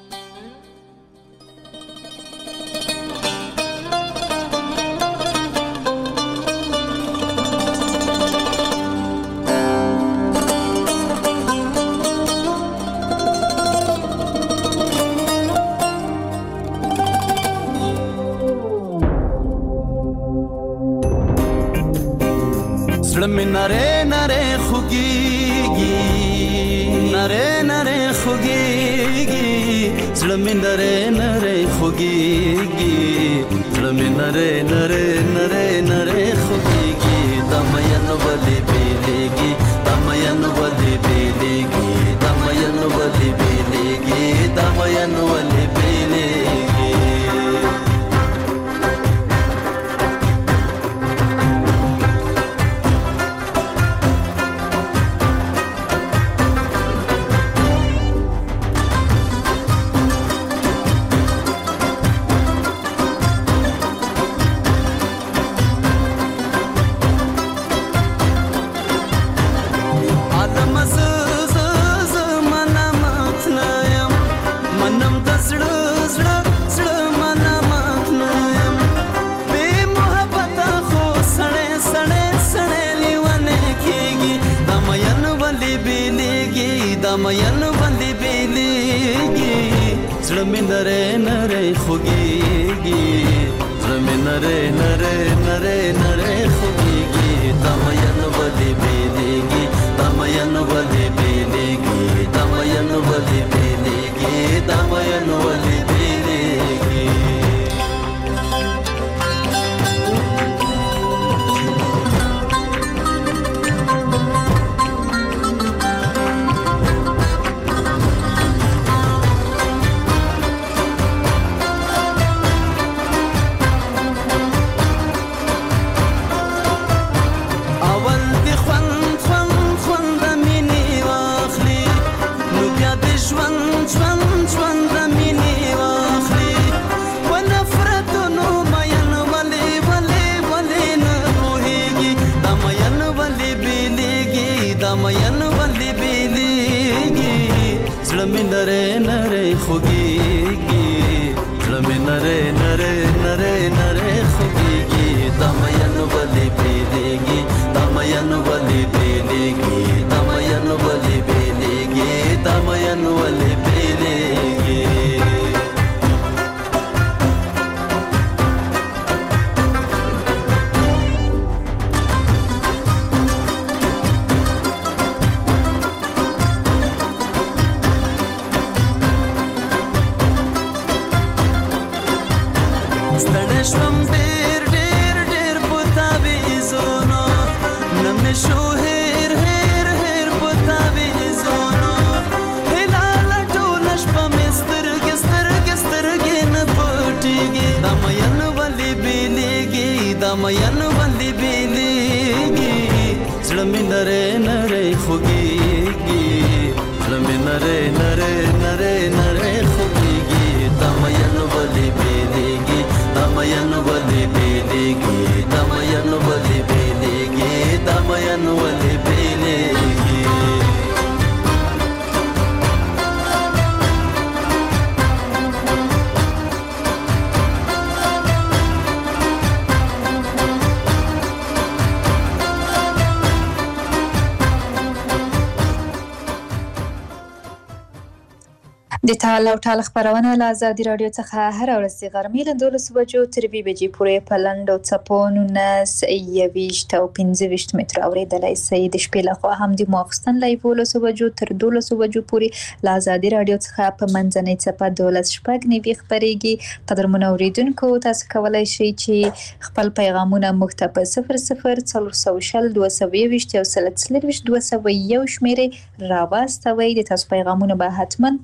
نره نره خوگیگی نره نره خوگیگی زلمی نره نره خوگیگی زلمی نره نره نره نره خوگیگی دمین ولی بیلیگی دمین ولی بیلیگی دمین ولی بیلیگی دمین ولی بیلیگی دمین ولی بیلیگی زلمی نره نره خوگیگی زلمی نره نره نره نره خوگیگی دمین ولی بیلیگی دمین ولی بیلیگی دمین ولی بیلیگی دمین ولی بیلیگی नरे नरे खुगीगी ज़मी नरे नरे नरे नरे खुगीगी दमयन वली बेलेगी दमयन वली बेलेगी दमयन वली बेलेगी दमयन वली बेलेगी दमयन वली बेलेगी ज़मी नरे नरे खुगीगी ज़मी नरे नरे नरे नरे खुगीगी दमयन वली बेलेगी दमयन वली बेलेगी दमयन वली बेलेगी दमयन वली बेलेगी د تعال او ټال خبرونه له ازادي رادیو څخه هر ورځ غرمې له 12 بجو تر 2 بجې پورې په لنډو څپو 19 او 15 متر اوریدلای شئ. د شپې له خوا هم د ماخستن له 11 بجو تر 12 بجو پورې له ازادي رادیو څخه په منځنۍ څپه 12 شپږ نیوي خبرېږي. قدرمن اوریدونکو تاسو کولای شئ چې خپل پیغامونه موږ ته په 00 220 او 201 شمیرې راواستوئ. د تاسو پیغامونه به حتما په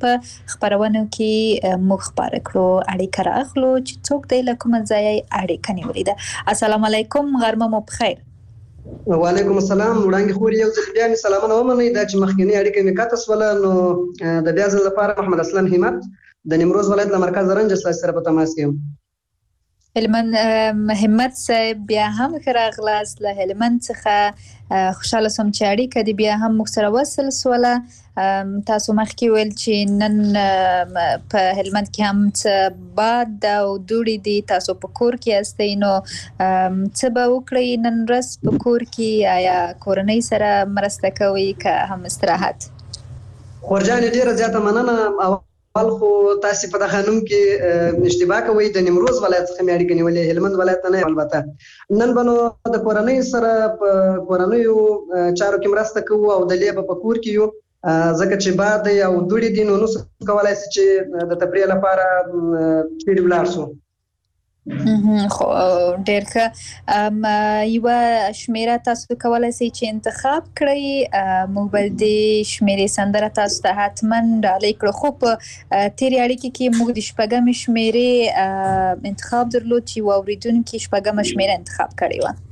خبرونه کې موږ خبرې کړو اړیکه راغلو چې څوک دی له کوم ځای اړیکه نیولې ده. السلام علیکم، غرمه مو بخیر. وعلیکم السلام. وړاندې خو یو ځل بیا می سلامونه ومنئ دا چې مخکینی اړیکه می قطع شوله، نو د بیا ځل لپاره محمد اسلام همت د نیمروز ولایت له مرکز رنج سره په تماس یم. هلمند همت صاحب بیا هم راغلاست له هلمند څخه خوشاله سوم چې اړیکه دی بیا هم موږ سره وصل سوله. تاسو مخکې ویل چې نن په هلمند کې هم څه باد او دوړې دي، تاسو په کور کې استئ، نو څه به وکړئ نن ورځ په کور کې؟ آیا کورنۍ سره مرسته کوئ که هم استراحت؟ خورجانې ډیره زیاته مننه. اول خو تاسو په دغه نوم کې اشتباه کوئ، د نیمروز ولایت څخه مې اړیکه نیولې، هلمند ولایت نه. البته نن به نو د کورنۍ سره په کورنیو چارو کې مرسته کوو او د لیبه په کور کې یو، ځکه چې باد او دوړې دي نو نو کولای شي چې د تفریح لپاره چیرې ولاړ شو. خو ډېر ښه. یوه شمیره تاسو کولی شئ چې انتخاب کړئ، موږ به د شمیرې سندره تاسو ته حتما ډالۍ کړو، خو په تېرې اړیکې کې موږ د شپږمې شمیرې انتخاب درلود چې یوه اورېدونکي شپږمه شمیره انتخاب کړې وه.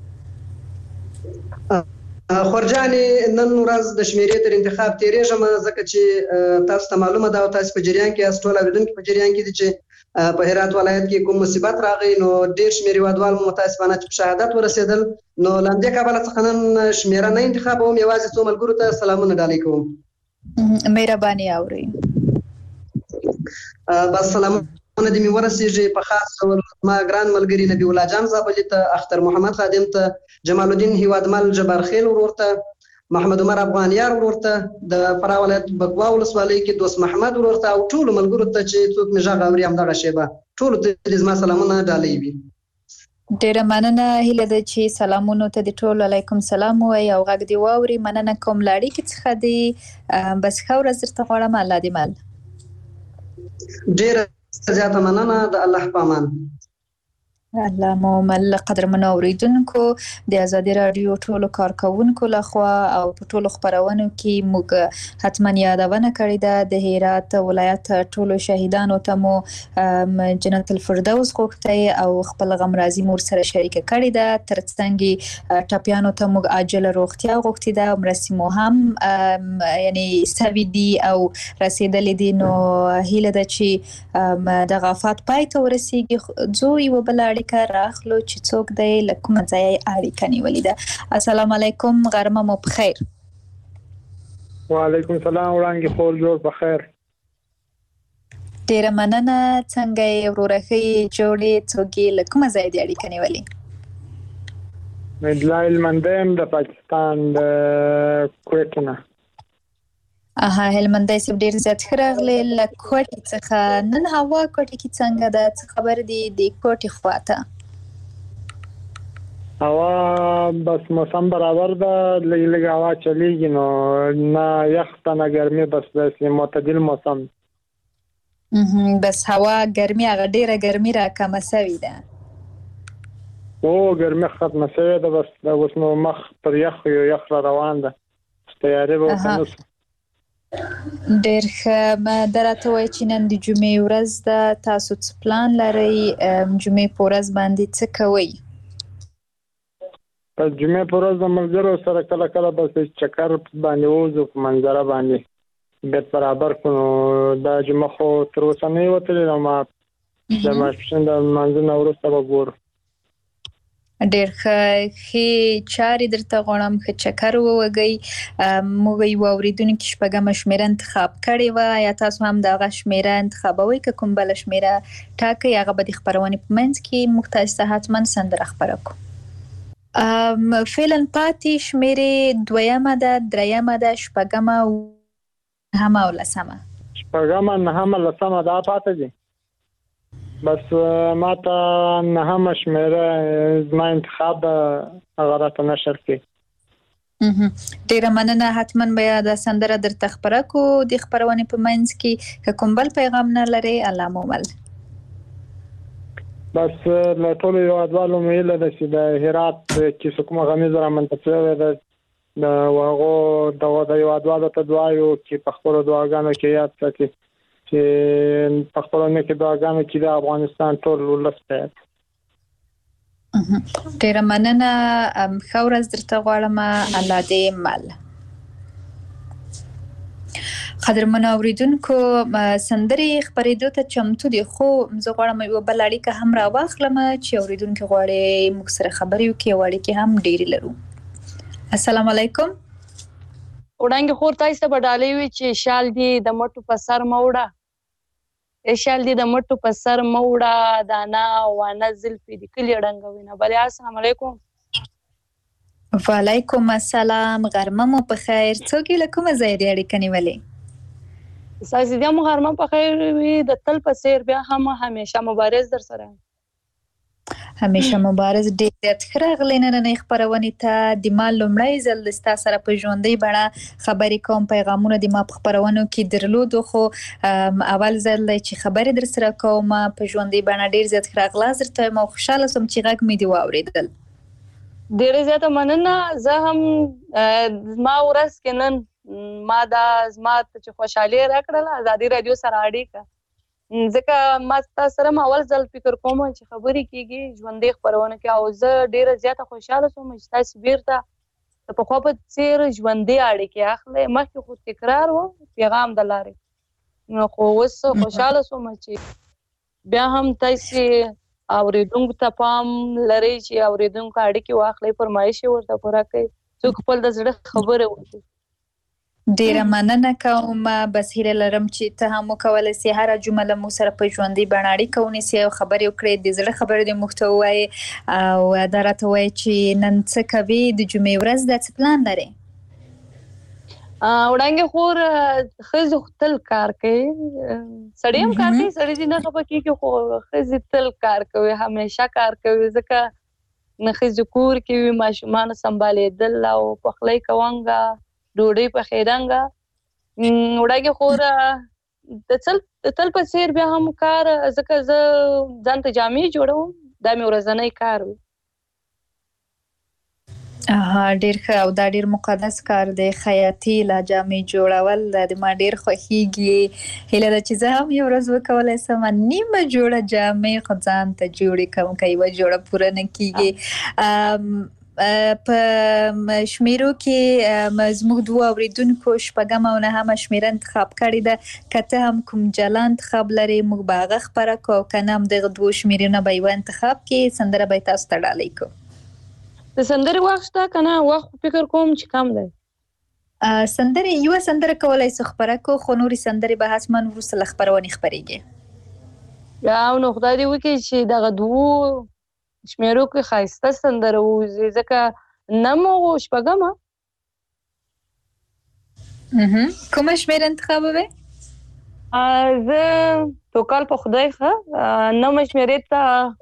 خورجانې نن ورځ د شمیرې تر انتخاب تېرېږم، ځکه چې تاسو ته معلومه ده او تاسو په جریان کې یاست، ټول اورېدونکي په جریان کې دي چې په هرات ولایت کې کوم مصیبت راغی، نو ډېر شمېر هېوادوال متاسفانه چې په شهادت ورسېدل، نو له همدې کبله څخه نن شمېره نه انتخابوم، یوازې څو ملګرو ته سلامونه ډالۍ کوم. مهرباني اورئ. بس سلامونه دې مې ورسېږي په خاص ډول زما ګران ملګري نبي الله جان زابلي ته، اختر محمد خادم ته، جمال الدین هیوادمل جبار خیل ورور ته، محمد عمر افغانیار ورور ته، د فراه ولایت بکوا ولسوالۍ کې دوست محمد ورور ته، او ټولو ملګرو ته چې څوک مې غږ اوري همدغه شیبه ټولو ته دې زما سلامونه ډالۍ وي. ډېره مننه. هیله ده چې سلامونو ته دې ټول علیکم سلام ووایي او غږ دې واوري. مننه کوم له اړیکې څخه دې، بس ښه ورځ درته غواړم. الله دې مل. ډېره زیاته مننه. د الله په امان. الله مو مل. قدرمنو اوریدونکو، د ازادي رادیو ټولو کارکونکو لخوا او په ټولو خبرونو کې موږ حتما یادونه کړې ده د هرات ولایت ټولو شهیدانو ته مو جنت الفردوس غوښتي او خپل غمرازي مور سره شریکه کړې ده. ترڅنګ ټاپیانو ته موږ عاجل روغتیا غوښتي ده، مرستې مو هم یعنی سوي دي او رسیدلې دي، نو هیله ده چې د غافات پای ته ورسیږي. زه یو بل اړیکه راخلو چې څوک دی له کومه ځایه اړیکه نیولې ده. السلام علیکم، غرمه مو بخیر. وعلیکم السلام، وړانګې خور جوړ بخیر. ډېره مننه. څنګه یې وروره ښه یې جوړې؟ څوک یې له کومه ځایه دې اړیکه نیولې؟ مې هلمندی یم، د پاکستان د کویټ نه. هلمندی صاحب ډېر زیات ښه راغلې. له کوټې څخه نن هوا کوټې کې څنګه ده؟ څه خبر دي د کوټې خواته؟ هوا بس موسم برابر ده، لږ لږ هوا چلیږي، نو نه یخ ته نه ګرمي، بس داسې معتدل موسم. بس هوا ګرمي هغه ډېره ګرمي راکمه سوې ده؟ ګرمي ختمه سوې ده، بس اوس نو مخ پر یخ یخ را روان ده، تیارې به ورته نه شو. ډېر ښه. دا راته وایي چې نن د جمعې ورځ ده، تاسو څه پلان لرئ؟ جمعې په ورځ باندې څه کوئ؟ په جمعې په ورځ د ملګرو سره کله کله بس چکر باندې ووځو، په منظره باندې بیت برابر کړو. دا جمعه خو تر اوسه نه وتلې، نو ما د ماسپښین د لمانځه نه وروسته به ګورو. ډېر ښه چارې درته غواړم، ښه چکر ووږئ. موږ یوه اورېدونکي شپږمه شمېره انتخاب کړې وه، یا تاسو هم د هغه شمېره انتخابوئ که کوم بله شمېره ټاکئ؟ هغه به د خپرونې په منځ کې موږ تاسو ته حتما سندره خپره کړو. فعلا پاتې شمېرې دویمه ده، درېیمه ده، شپږمه، نهمه او لسمه. شپږمه، نهمه، لسمه دا پاتې دي. بس ما ته نهمه شمېره زما انتخاب هغه راته نشر کړي. ډېره مننه. حتما به دا سندره درته خپره کړو د خپرونې په منځ کې. که کوم بل پیغام نه لرئ، الله مو مل. بس له ټولو هېوادوالو مې هیله ده چې د هرات چې څه کومه غمیزه رامنځته شوې ده، د هغو د هېوادوالو ته دعا یو چې په خپلو دعاګانو کې یاد ساتي چې په خپلونه کې دعاګانې چې د افغانستان ټول ولس ته ډیره مننه ښه ورځ درته غواړم الله دې مل قدرمنو اوریدونکو سندرې خبرېدو ته چمتو دي خو زه غواړم یو بل اړیکه هم راواخلم چې اوریدونکو غواړي موږ سره خبرې وکړي او اړیکې هم ډېرې لرو السلام علیکم وړانګې خور تاسو ته به ډالۍ وي چې شال دې د مټو په سر موړه شال دې د مټو په سر موړه دانا وانه زلفې د کلي ړنګوینه بلې السلام علیکم وعلیکم السلام غرمه مو په خیر څوک له کومه ځای دی اړیکه نیولې تاسو دې مو غرمه په خیر وي د تل په سیر بیا هم همیشه مبارز در سره همیشه مبارز ډېر زیات ښه راغلی نننۍ خپرونې ته د ما لومړی ځل ستا سره په ژوندۍ بڼه خبرې کوم پیغامونه د ما په خپرونو کې درلودو خو اول ځل دی چې خبرې در سره کوم په ژوندۍ بڼه ډېر زیات ښه راغلاست درته یم او خوشحاله سوم چې غږ مې دې واورېدل ډېره زیاته مننه زه هم زما ورځ کې نن ما دا زما چې خوشحالي راکړله ازادي راډیو سره اړیکه ځکه ما تاسو سره اول ځل فکر کوم چې خبرې کیږي ژوندۍ خپرونه کې او زه ډېره زیاته خوشحاله سوم چې تاسو بیرته د پخوا په څېر ژوندۍ اړیکې اخلئ مخکې خو تکرار و پیغام د لارې نو خو اوس خوشحاله سوم چې بیا هم تاسو اوریدونکو ته پام لري چې اوریدونکو اړیکې واخلي فرمایش ورته پوره کوي څوک خپل د زړه خبره وکړي ډیره مننه کوم بس هیله لرم چې ته هم وکولی سې هره جمله مو سره په ژوندۍ بڼه اړیکه ونیسې او خبرې وکړې د زړه خبرې دې موږ ته ووایې او دا راته ووایې چې نن څه کوې د جمعې ورځ ده څه پلان لرې وړانګې خور ښځې تل کار کوي سړی هم کار کوي سړی دې نه خفه کېږي خو ښځې تل کار کوي همیشه کار کوي ځکه نه ښځې کور کې وي ماشومانو سمبالېدل او پخلی کوونګه ډوډۍ پخېدنګه وړانګې خور د تل په څېر بیا هم کار ځکه زه ځان ته جامې جوړوم دا مې ورځنی کار وي ډېر ښه او دا ډېر مقدس کار دی خیاطي لا جامې جوړول دا د ما ډېر خوښیږي هیله ده چې زه هم یو ورځ وکولی سم نیمه جوړه جامې خو ځان ته جوړې کوم که یوه جوړه پوره نه کېږي په شمیرو کې زموږ دوه اوریدونکو شپږم او نهمه شمیره انتخاب کړې ده که ته هم کوم جلا انتخاب لرې موږ به هغه خپره کړو او که نه همدغه دوو شمیرونه به یوه انتخاب کې سندره به یې تاسو ته ډالۍ کړو د سندرې وخت شته که نه وخت فکر کوم چې کم دی سندرې یوه سندره کولی سو خپره کړو خو نورې سندرې به حتما وروسته له خپرونې خپرېږي نو خدای دې وکړي چې دغه دوو شمیرو کې ښایسته سندره ووځي ځکه نم او شپږمه کومه شمیره انتخابوې زه توکل په خدای ښه نمه شمیرې ته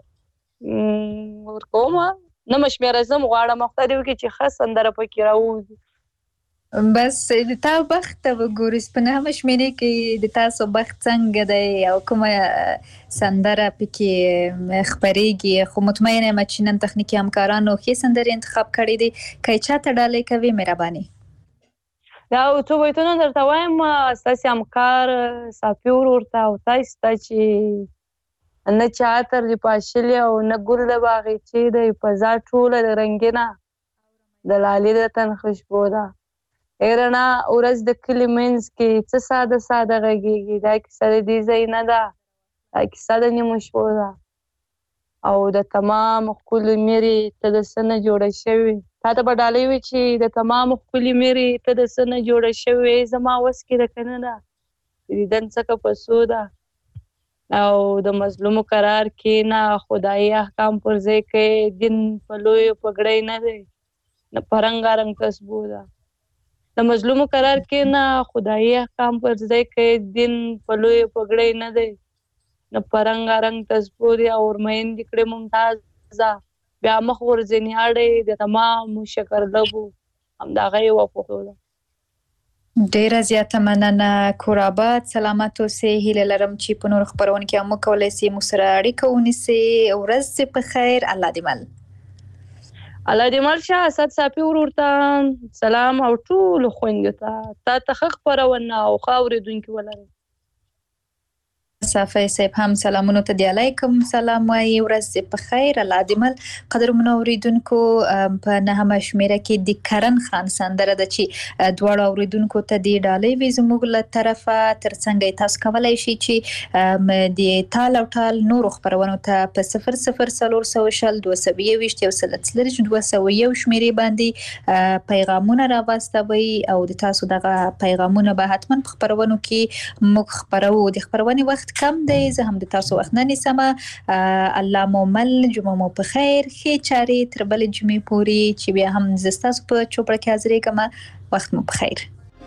ورکومه نمه شمیره زه هم غواړم خدای دې وکړي چې ښه سندره پکې راووځي بس د تا بخت ته وګورې په نهمه شمیرې کې د تاسو بخت څنګه دی او کومه سندره پکې خپرېږي خو مطمئنه یم چې نن تخنیکي همکارانو ښې سندرې انتخاب کړې دي که یې چاته ډالۍ کوې مهرباني دا څو بیتونه درته وایم ستاسې همکار صافي ورور ته او تاسو ته چې نه چا عطر دې پاشلې او نه ګل د باغچې دی فضا ټوله د رنګینه د لالې د تن خوشبو ده ای رڼا ورځ د کلي منځ کې څه ساده ساده غږېږي دا کیسه د دې ځای نه ده دا کیسه د نیمو شپو ده او د تمام ښکلې مېرې ته د څه نه جوړه شوې تا ته به ډالۍ وي چې د تمام ښکلې مېرې ته د څه نه جوړه شوې زما وس کې ده که نه ده د دیدن څخه په څو ده او د مظلومو قرار کښېنه خدایي احکام پر ځای کوي دین په لویو پګړۍ نه دی نه په رنګارنګ تسبو ده د مظلومو قرار کښېنه خدایي احکام پر ځای کوي دین په لویو پګړۍ نه دی نه په رنګارنګ تسبو دی او ورمیندې کړې ممتازه بیا مخ ورځنې اړې د تمامو شکر لبو همدغه یوه پښتو ده ډیره زیاته مننه کور آباد سلامت اوسې هیله لرم چې په نورو خپرونو کې هم وکولی سې موږ سره اړیکه ونیسې ورځ دې په خیر الله دې مل الله دې مل شه اسد صافي ورور ته سلام او ټولو خویندو ته تا ته ښه خپرونه او ښه اورېدونکي ولرئ صافی صاحب هم سلامونو ته دی علیکم سلام وایي ورځ په خیر الله دې مل قدرمنو اوریدونکو په نهمه شمیره کې د کرن خان سندره د چې دواړو اوریدونکو ته دی ډالۍ وي زموږ له طرفه ترڅنګ تاسو کولای شئ چې د تال او ټال نور خبرونو ته په 00 200 221 شمیرې باندې پیغامونه راوستوي او د تاسو دغه پیغامونه به حتما په خبرونو کې موږ خبرو د خبرونې وخت کم دی زه هم د تاسو وخت نه نیسم الله مو مل جمعه مو په خیر ښې چارې تر بلې جمعې پورې چې بیا هم زه ستاسو په چوپړه کې حاضرېږم وخت مو په خیر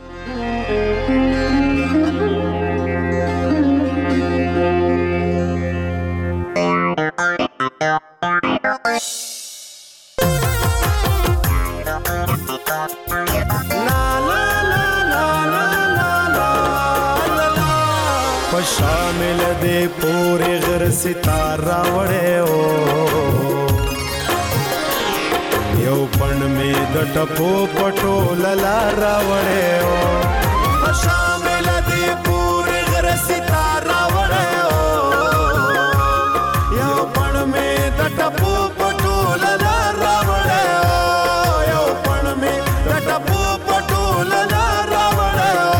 شامل دے پورے غر ستارہ وڑے او یو پن میں دٹپو پٹو للارا وڑے او شامل دے پورے غر ستارہ وڑے او یو پن میں دٹپو پٹو للارا وڑے او یو پن میں دٹپو پٹو للارا وڑے او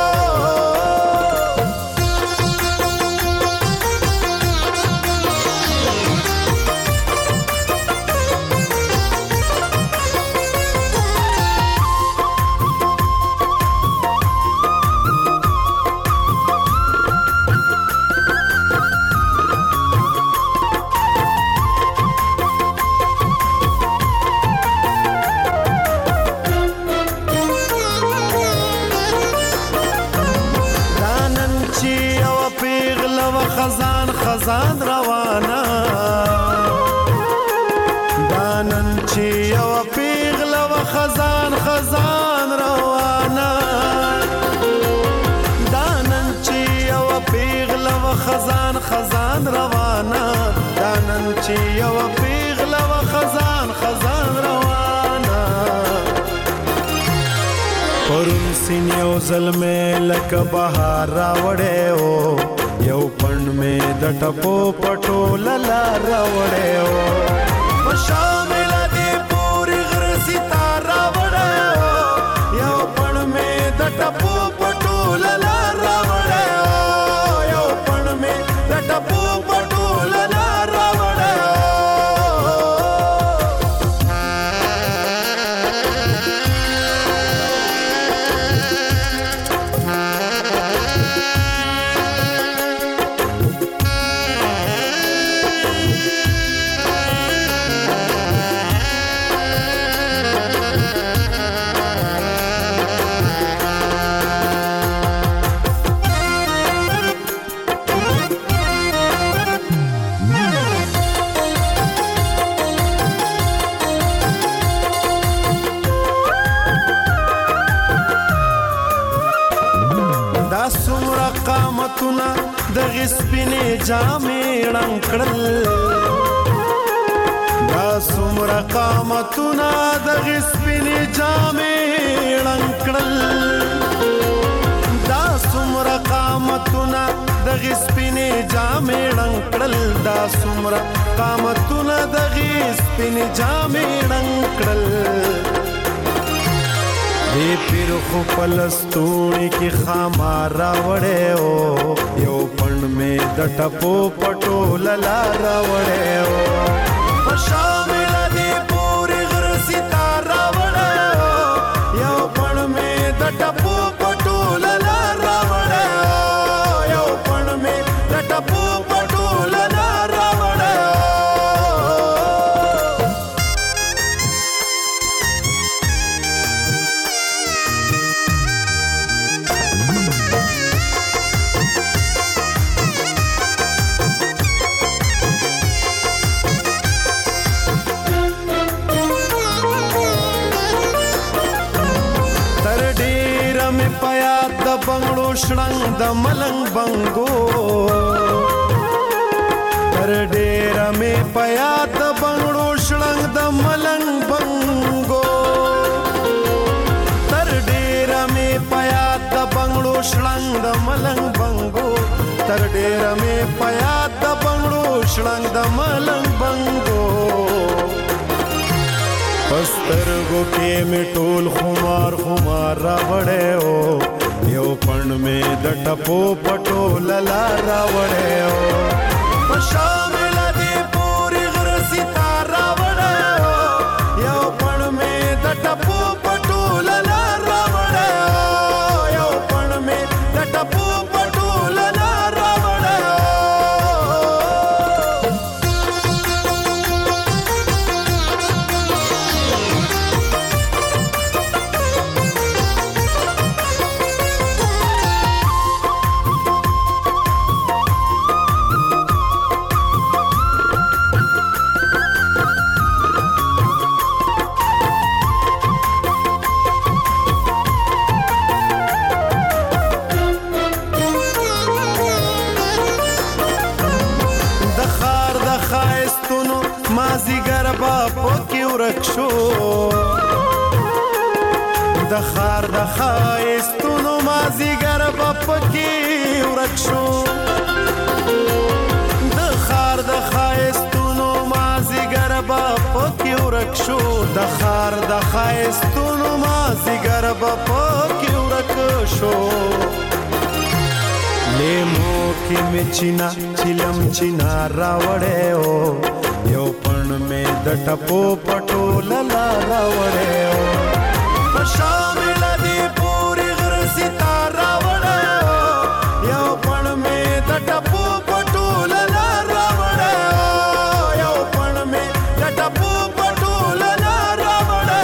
خزان روانا دانن چی یو پیغل و خزان روانا دانن چی یو پیغل و خزان روانا دانن چی یو پیغل و خزان روانا پرون سین یو ظلمه لک بهار راوړې او یو پن میں دٹپو پٹو للا راوڑے او شامل دی پوری غر ستارہ وڑے او یو پن میں دٹپو پٹو للا راوڑے او یو پن میں دٹپو پٹو للا راوڑے او دغه سپینې جامې رنګړل دا څومره قامتونه دغه سپینې جامې رنګړل دا څومره قامتونه دغه سپینې جامې رنګړل دا څومره قامتونه دغه سپینې جامې رنګړل دی پیر خو پلستونی کی خامارا وڑے او یو پن میں دٹپو پٹو للا راوڑے او شامل دی پوری غر ستارہ وڑے او یو پن میں دٹپو پٹو للا راوڑے او یو پن میں دٹپو پٹو للا راوڑے او بنگړو شړنګ د ملنګ بنګو تر ډېر مې پیا د بنگړو شړنګ د ملنګ بنګو تر ډېر مې پیا د بنگړو شړنګ د ملنګ بنګو تر ډېر د ملنګ بنګو پسترګو کې می ټول خمار خمار راوړې او یو پڼ می د ټپو پټو للا راوړې او شامل دې پوری غر ستاره راوړې او یو پڼ می د ټپو پټو للا راوړې او یو پڼ می د ټپو پټو للا راوړې شو د خار د خایستونو مازیګر په پکې ورک شو د خار د خایستونو مازیګر په پکې ورک شو د خار د خایستونو مازیګر په پکې ورک شو لیمو کې مچینا چلم چینا راوړې او یو پڼ می د ټپو پټو للا راوړې او شامل دې پوری غر ستاره راوړې او یو پڼ می د ټپو پټو للا راوړې او یو پڼ می د ټپو پټو للا راوړې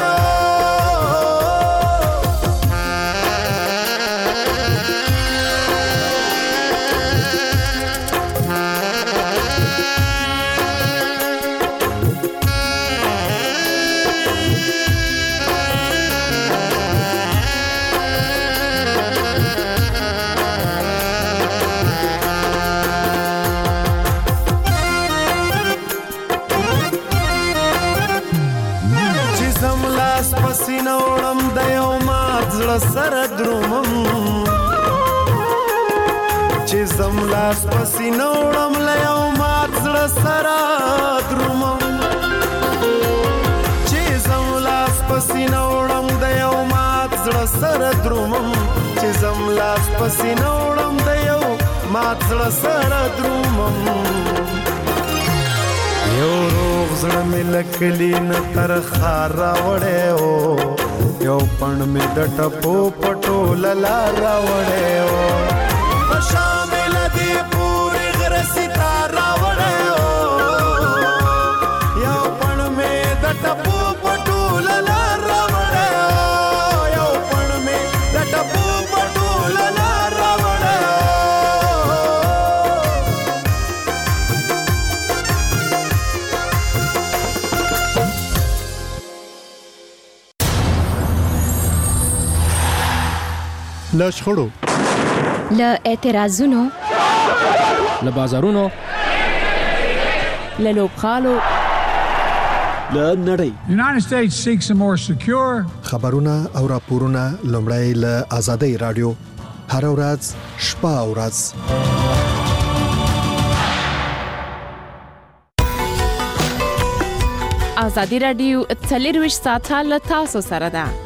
سینوړم د یو مات زړه سره درومم چې زم لاس په سینوړم له یو مات زړه سره درومم چې زم لاس په سینوړم د یو مات زړه سره درومم چې زم لاس په سینوړم د یو مات زړه سره درومم یو روغ زړه مې لکلی نه تر خار راوړې او یو پڼ مې د ټپو پټو للا راوړې او شامل دې پوری غر ستاره راوړې او یو پڼ مې د ټپو پټو للا راوړې او یو پڼ مې د ټپو پټو للا راوړې له شخړو له اعتراضونو له بازارونو له لوبغالو له نړۍ United States seeks a more secure خبرونه او راپورونه لومړی له آزادۍ رادیو هر ورځ شپه او ورځ آزادي رادیو 24 ساعته له تاسو سره ده